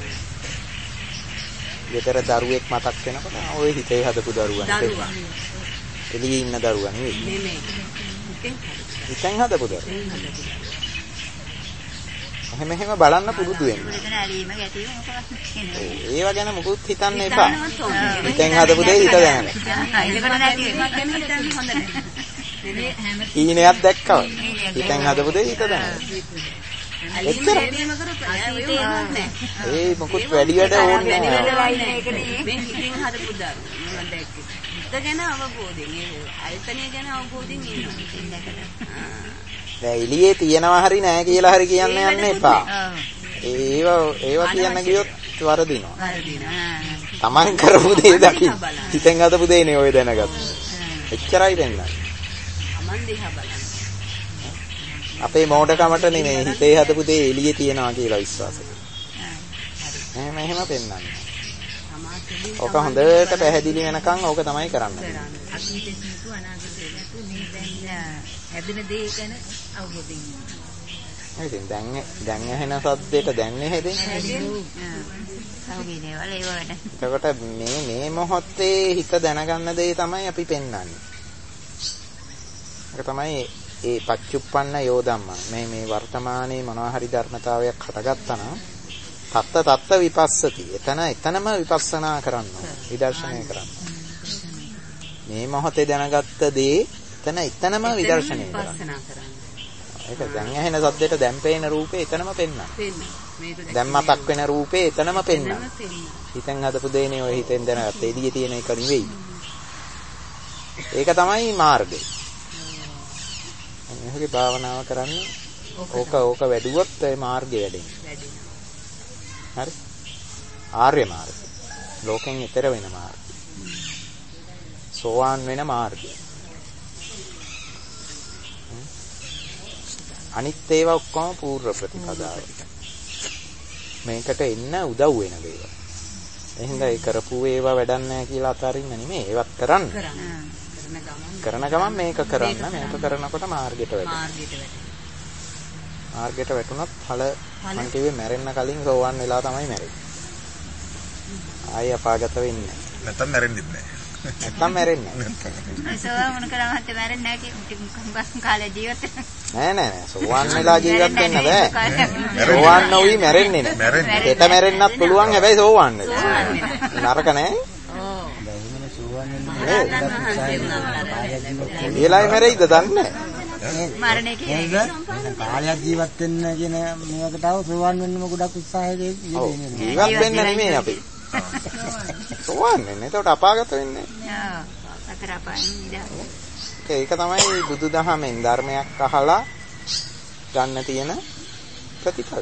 ගෙදර දරුවෙක් මතක් වෙනකොට ඔය හිතේ හදපු දරුවා නෙවෙයි. එළියේ ඉන්න දරුවා නෙවෙයි. හිතෙන් හදපු දරුවා. එහෙම බලන්න පුරුදු වෙන්න. ඒව ගැන මුකුත් හිතන්න එපා. හිතෙන් හදපු දේ හිත දැනගන්න. ඊනයක් දැක්කව. හිතෙන් හදපු දේ හිත දැනගන්න. ඒ මොකුත් වැඩි වැඩ ඕනේ නැහැ. මේ හිතින් හදපු දරුවා මම දැක්කේ. හිත ගැන අවබෝධයෙන් ආයතනය ගැන අවබෝධයෙන් ඉන්නවා. දැන් එළියේ තියනවා හරි නැහැ කියලා හරි කියන්න යන්න එපා. ඒව කියන්න ගියොත් වරදිනවා. තමන් කරපු දේ දකින්න. හිතෙන් හදපු දේනේ ඔය දැනගත්තා. එච්චරයි දෙන්නයි. තමන් දිහා බලන්න. අපේ මෝඩකමට නෙමෙයි හිතේ හදපු දේ එළියේ තියනවා කියලා විශ්වාසය. එහෙම පෙන්නන්නේ. ඕක හොඳට පැහැදිලි වෙනකන් ඕක තමයි කරන්න. අතීතේ සිටු අනාගතේ නැතු මේ දැන් හැදෙන දේ ගැන අවබෝධයෙන් ඉන්නවා. ඉතින් දැන් ඇහෙන සද්දෙට දැන්නේ හැදෙන්නේ. සෞඛ්‍ය දේවල් ඒ වලට. එතකොට මේ මොහොතේ හිත දැනගන්න දේ තමයි අපි පෙන්වන්නේ. ඒක තමයි ඒ පච්චුප්පන්න යෝධම්ම. මේ වර්තමානයේ මොනවා හරි ධර්මතාවයක් හටගත්තා නම් තත්ත විපස්සති. එතනම විපස්සනා කරන්න ඕන. විදර්ශනය කරන්න. මේ මොහොතේ දැනගත්ත දේ එතනම විදර්ශනය කරන්න. ඒක දැන් ඇහෙන සද්දෙට දැන් පේන රූපේ එතනම පෙන්වන්න. දැන් මතක් වෙන රූපේ එතනම පෙන්වන්න. හිතෙන් හදපු දේනේ ඔය හිතෙන් දැනගත්ත එළියේ තියෙන එක නෙවෙයි. ඒක තමයි මාර්ගය. මේකේ භාවනාව කරන්නේ ඕක වැඩුවොත් ඒ මාර්ගය වැඩෙන්නේ. හරි? ආර්ය මාර්ගය. ලෝකෙන් ඈතර වෙන මාර්ගය. සෝවාන් වෙන මාර්ගය. අනිත් ඒවා ඔක්කොම පූර්ව ප්‍රතිපදාව. මේකට එන්න උදව් වෙන දේවල්. එහෙනම් ඒ කරපු ඒවා වැඩක් නැහැ කියලා අතාරින්න නෙමෙයි. ඒවත් කරන්න. කරන ගමන් මේක කරන්න. මේක කරනකොට මාර්ගයට වැටෙනවා. මාර්ගයට වැටුණොත් ඵල මං කිව්වේ මැරෙන්න කලින් සෝවන් වෙලා තමයි මැරෙන්නේ. ආයි අපාගත වෙන්නේ නැහැ. නැත්තම් මැරෙන්නෙත් නැහැ. නැත්තම් මැරෙන්නේ නැහැ. සෝවාන් වුණ කරාම හිත මැරෙන්නේ නැහැ කිව්ව කාලේ ජීවත් නෑ සෝවාන් වෙලා ජීවත් වෙන්න බෑ. සෝවාන් නොවි මැරෙන්නේ නෑ. හෙට මැරෙන්නත් පුළුවන් හැබැයි සෝවාන් වෙලා. නරක නෑ. ඊළඟ මැරෙයිද දන්නේ මරණය කියන්නේ කාලයක් ජීවත් වෙන්න කියන මේකට ආව සෝවන් වෙන්නම ගොඩක් උත්සාහයක ජීවත් වෙන්න නෙමෙයි අපි. සෝවන් වෙන්නේ. ඒකට අපාගත වෙන්නේ. අතර අපායෙන් ඉඳලා. ඒක තමයි බුදුදහමෙන් ධර්මයක් අහලා ගන්න තියෙන ප්‍රතිඵල.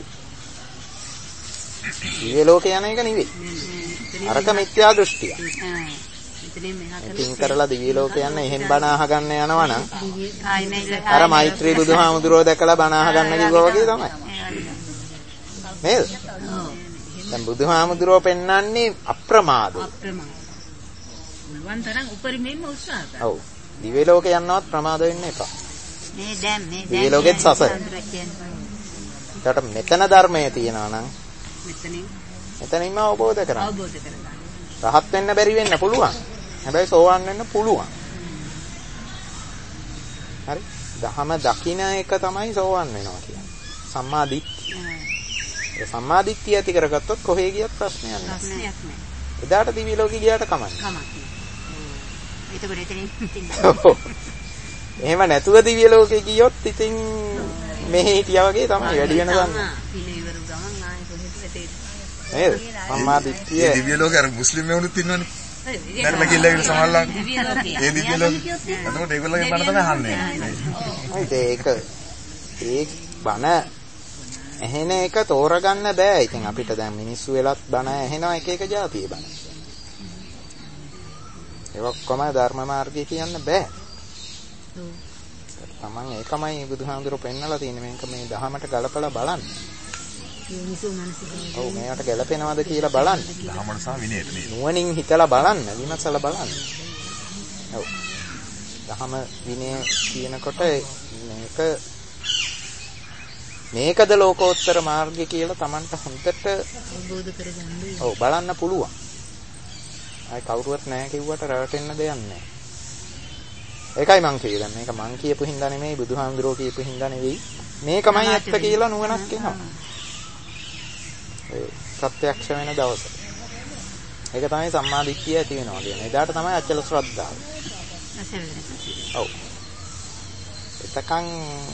දිව්‍ය ලෝකේ යන එක නෙවෙයි. අරක මිත්‍යා දෘෂ්ටිය. ඉතින් කරලා දිව්‍ය ලෝකේ යන්න එහෙන් බණ අහගන්න යනවනම් අර මෛත්‍රී බුදුහාමුදුරුවෝ දැකලා බණ අහගන්න කිව්වා වගේ තමයි. නේද? දැන් බුදුහාමුදුරුවෝ පෙන්වන්නේ අප්‍රමාදය. වන්තරන් උපරිමයෙන්ම උත්සාහ කරනවා. ඔව්. දිව්‍ය ලෝකේ යන්නවත් ප්‍රමාද වෙන්න එපා. මේ දැන් දිව්‍ය ලෝකෙත් සසර. ඒකට මෙතන ධර්මයේ තියනවා නම් මෙතනින්ම අවබෝධ කරගන්න. රහත් වෙන්න බැරි වෙන්න පුළුවන්. හැබැයි සෝවාන් වෙන්න පුළුවන්. හරි? දහම දකින්න එක තමයි සෝවාන් වෙනවා කියන්නේ. සම්මා දිට්ඨිය. ඒ සම්මා දිට්ඨිය ඇති කරගත්තොත් කොහේ ගියත් ප්‍රශ්නයක් නැහැ. එදාට දිව්‍ය ලෝකෙ ගියාට කමන්නේ. එතකොට එතනින් එහෙම නැතුව දිව්‍ය ලෝකෙ ගියොත් ඉතින් මෙහි හිටියා වගේ තමයි වැඩි වෙන ගන්න. පිළිවෙරු ගමන් ආයෙ කොහෙද වැටේ. නේද? සම්මා දිට්ඨිය. දිව්‍ය ලෝකේ අර මුස්ලිම් මෙවුනුත් ඉන්නවනේ. නේද මගිල්ලගෙන සමහරලා. ඒ දිව්‍ය ලෝකේ. එතකොට ඒගොල්ලෝගේ බණ තමයි අහන්නේ. ඒක බණ ඇහෙන එක තෝරගන්න බෑ. ඉතින් අපිට දැන් මිනිස්සු වෙලත් බණ ඇහෙනවා එක જાතියේ බණ. ඒ ඔක්කොම ධර්ම මාර්ගය කියන්න බෑ. තමන් ඒකමයි බුදුහාමුදුරුවෝ පෙන්නලා තියෙන්නේ. මේක මේ දහමට ගලපලා බලන්න. ඔව් මේකට ගැලපෙනවද කියලා බලන්න. දහමට සහ විනයට නේද? නුවණින් හිතලා බලන්න, විමසලා බලන්න. ඔව්. දහම විනය කියනකොට මේකද ලෝකෝත්තර මාර්ගය කියලා Tamanට හොඳට අවබෝධ කරගන්න. ඔව් බලන්න පුළුවන්. අය කවුරුවත් නැහැ කිව්වට රැවටෙන්න දෙයක් නැහැ. ඒකයි මං කියේ. දැන් මේක මං කියපු හින්දා නෙමෙයි බුදුහාමුදුරුවෝ කියපු හින්දා නෙවෙයි. මේකමයි ඇත්ත කියලා නුවණක් එනවා. ඒ ප්‍රත්‍යක්ෂ වෙන දවස. ඒක තමයි සම්මා දිට්ඨිය ඇති වෙනවා කියන්නේ. එදාට තමයි අචල ශ්‍රද්ධාව. ඔව්. එතකන්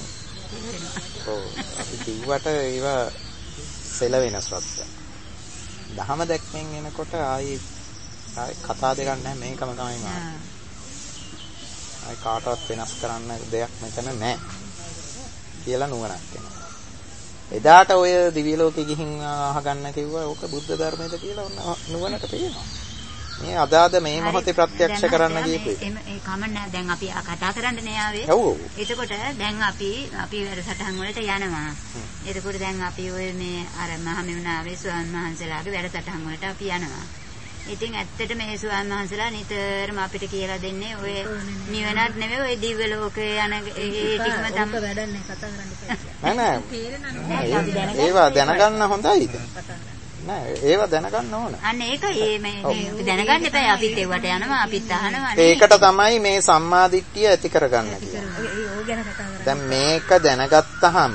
අපි කිව්වට ඒවා සෙලවෙන ශ්‍රද්ධා. දහම දැක්මෙන් එනකොට ආයේ කතා දෙකක් නැහැ මේකම තමයි මාර්ගය. ආයි කාටවත් වෙනස් කරන්න දෙයක් මෙතන නැහැ කියලා නුවණක් එනවා. එදාට ඔය දිව්‍ය ලෝකෙ ගිහින් අහගන්න කිව්වා ඕක බුද්ධ ධර්මයේද කියලා නුවණට පේනවා. මේ අදාද මේ මොහොතේ ප්‍රත්‍යක්ෂ කරන්න කියපු එක. ඒ කමන්න දැන් අපි කතා කරන්නනේ ආවේ. ඔව්. එතකොට දැන් අපි වැඩසටහන් වලට යනවා. එතකොට දැන් අපි ඔය මේ අර මහමෙවුනාවේ ස්වාමීන් වහන්සේලාගේ වැඩසටහන් වලට අපි යනවා. ඉතින් ඇත්තට මේ ස්වාමීන් වහන්සේලා නිතරම අපිට කියලා දෙන්නේ ඔය නිවනක් නෙවෙයි ඔය දිව්‍ය ලෝකේ යන ඒ ටිකම තමයි වැඩන්නේ කතා කරන්න නෑ ඒවා දැනගන්න හොඳයිද නෑ ඒවා දැනගන්න ඕන අන්න ඒක මේ දැනගන්න එපා අපිත් ඒවට යනවා අපිත් අහනවා ඒකට තමයි මේ සම්මාදිට්ඨිය ඇති කරගන්න කියන්නේ දැන් මේක දැනගත්තාම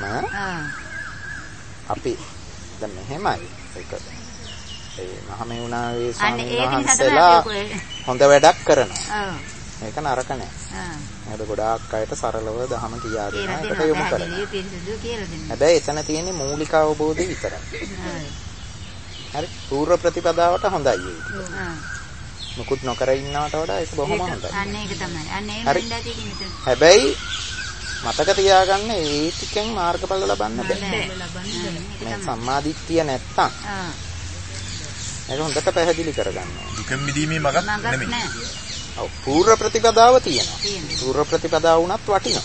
අපි දැන් මෙහෙමයි ඒක ඒ මහමෙවුනාවේ ස්වාමීන් වහන්සේලා හොඳ වැඩක් කරනවා. ඒක නරක නෑ. මොකද ගොඩාක් අයට සරලව දහම කියා දෙනවා. ඒකට යොමු කරනවා. හැබැයි එතන තියෙන්නේ මූලික අවබෝධය විතරයි. හරි. පූර්ව ප්‍රතිපදාවට හොඳයි ඒක. මුකුත් නොකර ඉන්නවට වඩා ඒක බොහොම හොඳයි. අන්න ඒක තමයි. අන්න ඒ වෙන්දා තියෙන්නේ. හැබැයි මතක තියාගන්න ඒ ටිකෙන් මාර්ගඵල ලබන්න බෑ. මේ සම්මාදිට්ඨිය නැත්තම් ඒක හොඳට පැහැදිලි කරගන්න ඕනේ. දුකෙන් මිදීමේ මගක් නෙමෙයි. ඔව් පූර්ව ප්‍රතිපදාව තියෙනවා. පූර්ව ප්‍රතිපදාව වුණත් වටිනවා.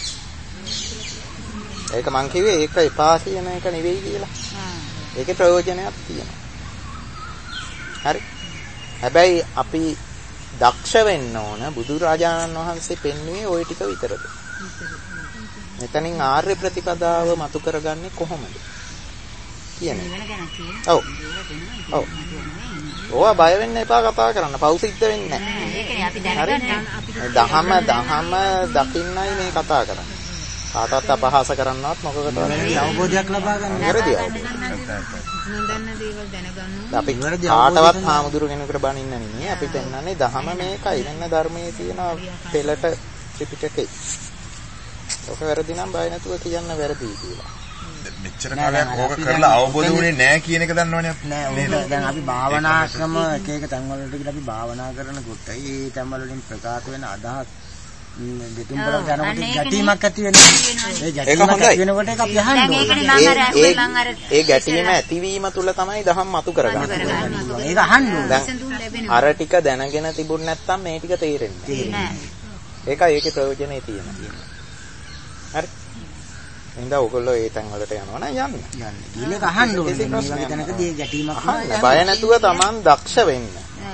ඒක මං කිව්වේ ඒක එපා කියන එක නෙවෙයි කියලා. ඒකේ ප්‍රයෝජනයක් තියෙනවා. හරි. හැබැයි අපි දක්ෂ වෙන්න ඕන බුදුරජාණන් වහන්සේ පෙන්වුවේ ওই ටික විතරද. මෙතනින් ආර්ය ප්‍රතිපදාව මතු කරගන්නේ කොහොමද? ඔව්. ඔව්. ඕවා බය වෙන්න එපා කතා කරන්න. පව් සිද්ධ වෙන්නේ නැහැ. ඒකනේ අපි දැනගන්න. දහම දකින්නයි මේ කතා කරන්නේ. කාටවත් අපහාස කරන්නවත් මොකකටවත් නෙවෙයි. අවබෝධයක් ලබා ගන්න. වැරදි. නොදන්න දේවල් දැනගන්න. අපි කාටවත් හාමුදුරු කෙනෙකුට බනින්න නෙමෙයි. අපි පෙන්නන්නේ දහම මේකයි. මෙන්න ධර්මයේ තියෙන පෙළට ත්‍රිපිටකේ. ඔක වැරදි නම් බය නැතුව කියන්න වැරදි කියලා. මෙච්චර කාලයක් ඕක කරලා අවබෝධ වුණේ නැහැ කියන එක දන්නවනේ අපි. නෑ දැන් අපි භාවනා ක්‍රම එක තැන් වලට ගිහලා අපි භාවනා කරනකොට ඒ තැන් වලින් ප්‍රකාශ වෙන අදහස් දෙතුන් බලක් යනකොට ගැටීමක් ඇති වෙනවා. ඒ ගැටීමක් ඇති වෙනකොට ඒක අපි අහන්න ඒ ගැටීම ඇතිවීම තුල තමයි දහම් මතු කරගන්නේ. ඒක අහන්න ඕනේ. අර ටික දැනගෙන තිබුණ නැත්නම් මේ ටික තේරෙන්නේ නැහැ. ඒකයි ඒකේ ප්‍රයෝජනේ තියෙන්නේ. හරි. එහෙනම් ඔයගොල්ලෝ ඒ තැන් වලට යනවා නම් යන්න. ගිහලා ඒක අහන්න ඕනේ. මේ වගේ තැනකදී ගැටීමක් බය නැතුව Taman දක්ෂ වෙන්න.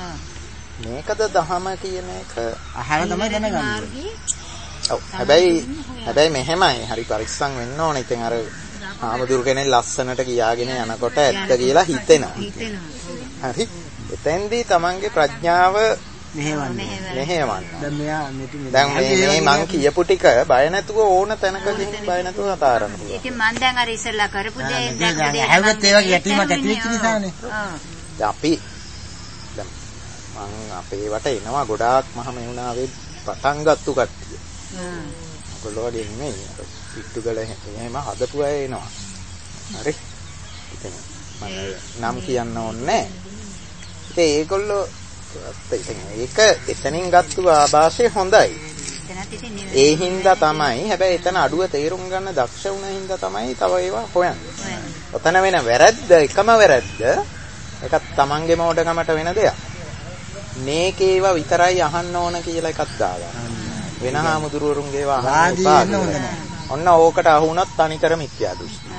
මේකද දහම කියන එක අහලා තමයි දැනගන්නේ. ඔව්. හැබැයි මෙහෙමයි. හරි පරිස්සම් වෙන්න ඕනේ. ඉතින් අර ආමදුරු කෙනෙක් ලස්සනට කියාගෙන යනකොට ඇත්ත කියලා හිතෙනවා. හරි. එතෙන්දී Tamanගේ ප්‍රඥාව මෙහෙවන්න. දැන් මේ මං කියපු ටික බය නැතුව ඕන තැනක ගිහින් බය නැතුව කතා කරන්න පුළුවන්. ඉතින් මං දැන් අර ඉස්සෙල්ලා කරපු දේ දැන් හැව්වත් ඒ වගේ යටීමක් ඇති වෙච්ච නිසානේ. දැන් අපි දැන් මං අපේ වට එනවා ගොඩාක් මහ මෙුණාවේ පටන් ගත්තු කට්ටිය. ඔයගොල්ලෝ වගේ නෙමෙයි. පිටුගල එහෙම හදපු අය එනවා. හරි. ඉතින් මම නම් කියන්න ඕනේ නැහැ. ඉතින් ඒගොල්ලෝ ඒක එතනින් ගත්තු ආభాෂය හොඳයි. ඒ හින්දා තමයි හැබැයි එතන අඩුව තේරුම් ගන්න දක්ෂ වුණ හින්දා තමයි තව ඒවා හොයන්නේ. ඔතන වෙන වැරද්ද එකම වැරද්ද ඒකත් Tamange මොඩකමට වෙන දෙයක්. මේකේ ඒවා විතරයි අහන්න ඕන කියලා එකක් දාගන්න. වෙන හාමුදුරුවරුන්ගේ ඒවා අහන්න එපා. ඔන්න ඕකට අහුණත් තනිකර මිත්‍යා දෘෂ්ටි.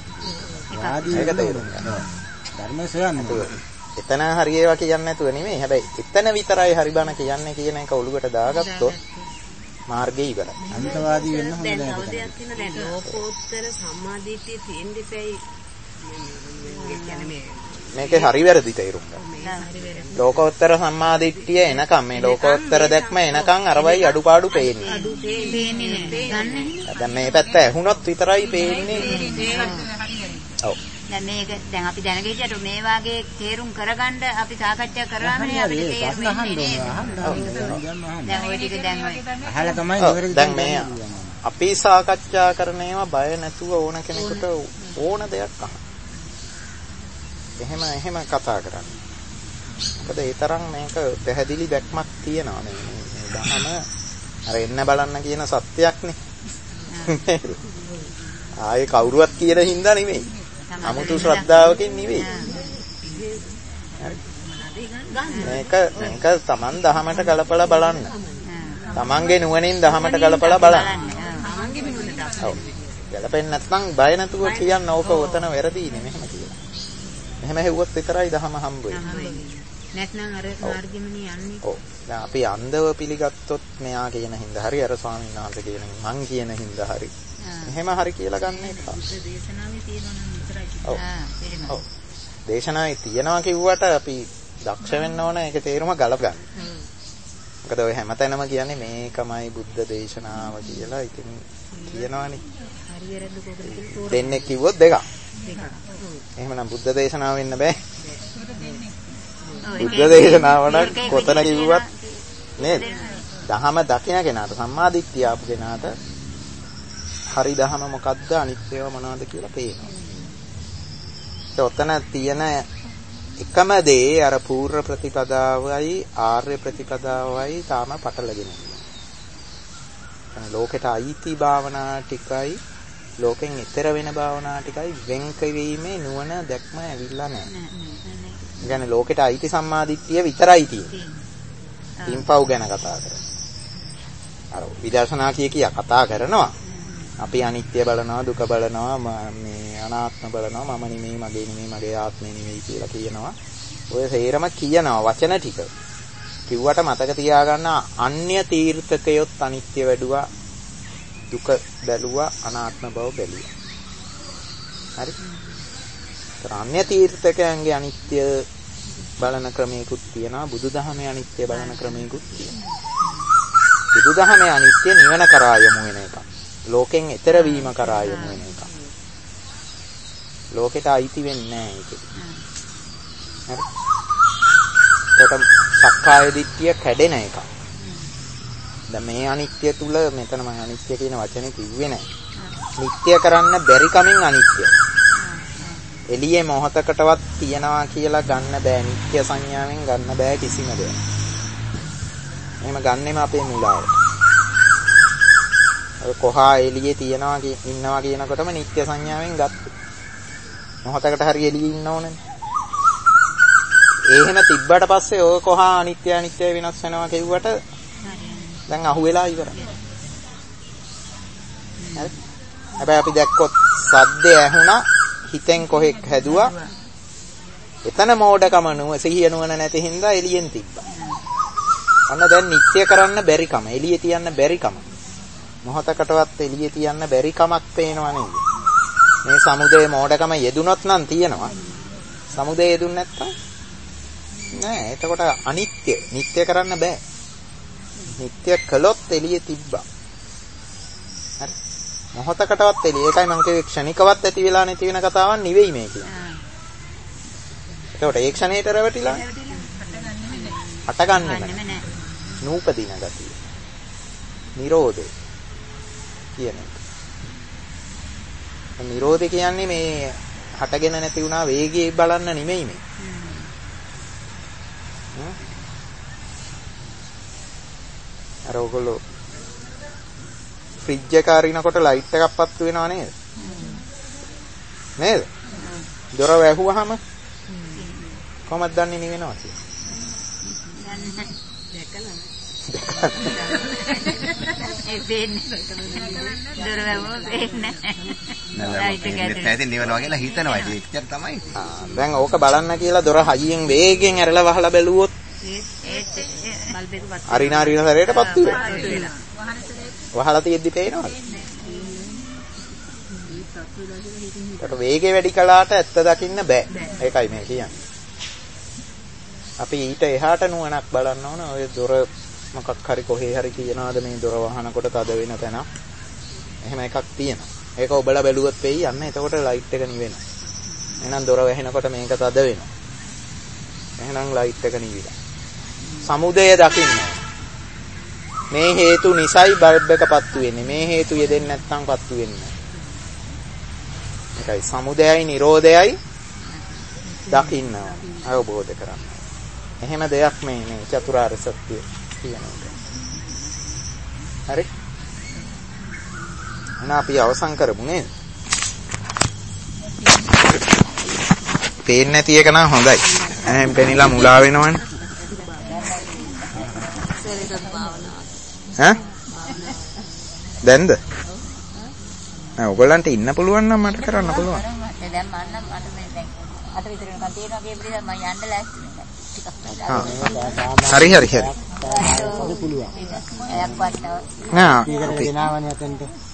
ඒක තේරුම් ගන්න. ධර්මය සොයන්නේ. එතන හරි ඒවා කියන්නේ නැතුව නෙමෙයි. හැබැයි එතන විතරයි හරි බණ කියන්නේ කියන එක ඔලුවට දාගත්තොත් මාර්ගය ඉවරයි. අන්තවාදී වෙන්න හොඳ නැහැ. දැන් අවදයක් තියෙන දැන් ලෝකෝත්තර සම්මාදිට්ඨිය තියෙන දෙපැයි මේකේ හරි වැරදි තේරුම් ගන්න. ලෝකෝත්තර සම්මාදිට්ඨිය එනකම් මේ ලෝකෝත්තර දැක්ම එනකම් අරවයි අඩුපාඩු පේන්නේ. දැන් මේ පැත්ත ඇහුනොත් විතරයි පේන්නේ. ඔව්. දැන් මේක දැන් අපි දැනගෙන හිටියට මේ වාගේ තේරුම් කරගන්න අපි සාකච්ඡා කරාමනේ අපිට තේරෙන්නේ. දැන් ඔය ටික දැන් අහලා තමයි ඉවරද දැන් මේ අපි සාකච්ඡා කරන ඒවා බය නැතුව ඕන කෙනෙකුට ඕන දෙයක් අහන්න. එහෙම කතා කරන්න. මොකද ඒ තරම් මේක පැහැදිලි දැක්මක් තියෙනවා මේ දහම අර එන්න බලන්න කියන සත්‍යයක්නේ. ආයේ කවුරුවත් කියන හින්දා නෙමෙයි. අමුතු ශ්‍රද්ධාවකින් නෙවෙයි. මේක Taman දහමට ගලපලා බලන්න. Tamanගේ නුවණින් දහමට ගලපලා බලන්න. ඔව්. ගලපෙන්නේ නැත්නම් බය නැතුව කියන්න ඕක උතන වැරදීනේ මෙහෙම කියලා. මෙහෙම හෙව්වොත් විතරයි දහම හම්බ වෙන්නේ. නැත්නම් අර මාර්ගෙමනේ යන්නේ. ඔව්. දැන් අපි අන්ධව පිළිගත්තොත් මෙයා කියන හින්දා හරි අර ස්වාමීන් වහන්සේ කියන මං කියන හින්දා හරි. එහෙම හරි කියලා ගන්න එපා. දේශනාවේ තියෙනවා නම් විතරයි. ඔව්. දේශනාවේ තියනවා කිව්වට අපි දක්ෂ වෙන්න ඕන ඒක තේරුම ගලපගන්න. මොකද ඔය හැමතැනම කියන්නේ මේකමයි බුද්ධ දේශනාව කියලා. ඉතින් කියනවනේ. හරියටද කොහොමද කියලා දෙන්නේ කිව්වොත් දෙකක්. එහෙමනම් බුද්ධ දේශනාව වෙන්න බෑ. බුද්ධ දේශනාව නම් කොතන කිව්වත් නේද? දහම දකින කෙනාට සම්මාදිට්ඨිය ආපු කෙනාට හරි දහම මොකද්ද අනිත්‍යව මොනවද කියලා පේනවා. ඒ ඔතන තියෙන එකම දේ අර පූර්ව ප්‍රතිපදාවයි ආර්ය ප්‍රතිපදාවයි තාම පටලගෙන ඉන්නවා. ලෝකෙට අයිති භාවනා ටිකයි ලෝකෙන් ඈතර වෙන භාවනා ටිකයි වෙන් කිරීමේ නුවණ දැක්ම ඇවිල්ලා නැහැ. ඒ කියන්නේ ලෝකෙට අයිති සම්මාදිට්ඨිය විතරයි තියෙන්නේ. තින්පව් ගැන කතා කරනවා. අර විදර්ශනා කියා කතා කරනවා. අපි අනිත්‍ය බලනවා දුක බලනවා මේ අනාත්ම බලනවා මම නෙමෙයි මගේ නෙමෙයි මගේ ආත්මය නෙමෙයි කියලා කියනවා. ඔය සේරම කියනවා වචන ටික. කිව්වට මතක තියාගන්න අන්‍ය තීර්ථකයොත් අනිත්‍ය වැඩුවා දුක බැලුවා අනාත්ම බව බැලුවා. හරි? අන්‍ය තීර්ථකයන්ගේ අනිත්‍ය බලන ක්‍රමයකුත් තියෙනවා බුදුදහමේ අනිත්‍ය බලන ක්‍රමයකුත් තියෙනවා. බුදුදහමේ අනිත්‍ය නිවන කරා යමු වෙන එකක්. ලෝකෙන් ඈතර වීම කරා යමු වෙන එකක්. ලෝකෙට අයිති වෙන්නේ නැහැ ඒක. හරි? ඒකට සක්කාය දිට්ඨිය කැඩෙන එකක්. දැන් මේ අනිත්‍ය තුල මෙතන මම අනිත්‍ය කියන වචනේ කිව්වේ නැහැ. නිට්ටය කරන්න බැරි කමින් අනිත්‍ය. එළියේ මොහතකටවත් තියනවා කියලා ගන්න බෑ. නිට්ටය සංඥාවෙන් ගන්න බෑ කිසිම දෙයක්. එහෙම ගන්නෙම අපේ මුලාවට. කොහා එළියේ තියනවා ඉන්නවා කියනකොටම නිත්‍ය සංඥාවෙන් ගත්තා. මොහොතකට හරි එළියේ ඉන්න ඕනේ. එහෙම තිබ්බට පස්සේ ඔය කොහා අනිත්‍ය අනිත්‍ය වෙනස් වෙනවා කියුවට දැන් අහුවෙලා ඉවරයි. හරි? හැබැයි අපි දැක්කොත් සද්දේ ඇහුණා හිතෙන් කොහෙක් හැදුවා. එතන මෝඩකම සිහිය නුවණ නැති හින්දා එළියෙන් තිබ්බා. අන්න දැන් නිත්‍ය කරන්න බැරි කම එළියේ තියන්න බැරි කම. මොහතකටවත් එළියේ තියන්න බැරි කමක් පේනවා නේද? මේ සමුදේ මෝඩකම යෙදුනොත් නම් තියෙනවා. සමුදේ යෙදුන්නේ නැත්තම් නෑ. එතකොට අනිත්‍ය නිත්‍ය කරන්න බෑ. නිත්‍ය කළොත් එළියේ තිබ්බා. හරි. මොහතකටවත් එළිය. ඒකයි මම කිව්වේ ක්ෂණිකවත් ඇති වෙලා නැති වෙන කතාවක් නෙවෙයි මේ කියන්නේ. එතකොට ඒ ක්ෂණයට රැවටිලා හටගන්නෙම නෑ. නූපදින ගතිය. නිරෝධය කියන එක. නිරෝධය කියන්නේ මේ හටගෙන නැති වුණා වේගය බලන්න නෙමෙයි මේ. අර ඔයගොල්ලෝ ෆ්‍රිජ් එක අරිනකොට ලයිට් එකක් පත්තු වෙනව නේද? නේද? දොර වැහුවාම කොහොමද දන්නේ නිවෙනවා කියලා? ඒ වෙන්නේ දොර වැහුවා වෙන්නේ නැහැ. නිවනවා කියලා හිතනවා. ඒක එච්චර තමයි. දැන් ඕක බලන්න කියලා දොර හයියෙන් වේගෙන් ඇරලා වහලා බැලුවොත් අරිනා සැරේට පත්තු වෙනවා. වහලා තියෙද්දි පේනවද? ඒකට වේගය වැඩි කළාට ඇත්ත දකින්න බෑ. ඒකයි මේ කියන්නේ. අපි ඊට එහාට නුවණක් බලන්න ඕන. ඔය දොර මොකක් හරි කොහේ හරි කියනවාද මේ දොර වහනකොට තද වෙන තැන. එහෙම එකක් තියෙනවා. ඒක ඔබලා බැලුවොත් වෙයි යන්න. එතකොට ලයිට් එක නිවෙනවා. එහෙනම් දොර වැහෙනකොට මේක තද වෙනවා. එහෙනම් ලයිට් එක නිවිලා. සමුදය දකින්න. මේ හේතු නිසයි බල්බ් එක පත්තු වෙන්නේ. මේ හේතු යෙදෙන්නේ නැත්නම් පත්තු වෙන්නේ නැහැ. ඒකයි සමුදයයි නිරෝධයයි දකින්න අවබෝධ කරගන්න. එහෙම දෙයක් මේ චතුරාර්ය සත්‍ය කියන එක. හරි? එහෙනම් අපි අවසන් කරමු නේද? පේන්නේ නැති එක නම් හොඳයි. එහෙනම් පෙනිලා මුලා වෙනවනේ. ඈ? දැන්ද? නෑ ඔයගොල්ලන්ට ඉන්න පුළුවන් නම් මට කරන්න පුළුවන්. දැන් මම මට මේ දැන් අත විතර වෙනකන් තියෙනවා කියපු නිසා මම යන්න ලෑස්ති නෑ. හරි හරි හරි. පුළුවන්. එයක් වට්ටව. නෑ. අපි ගෙනාවනේ අතෙන්ට.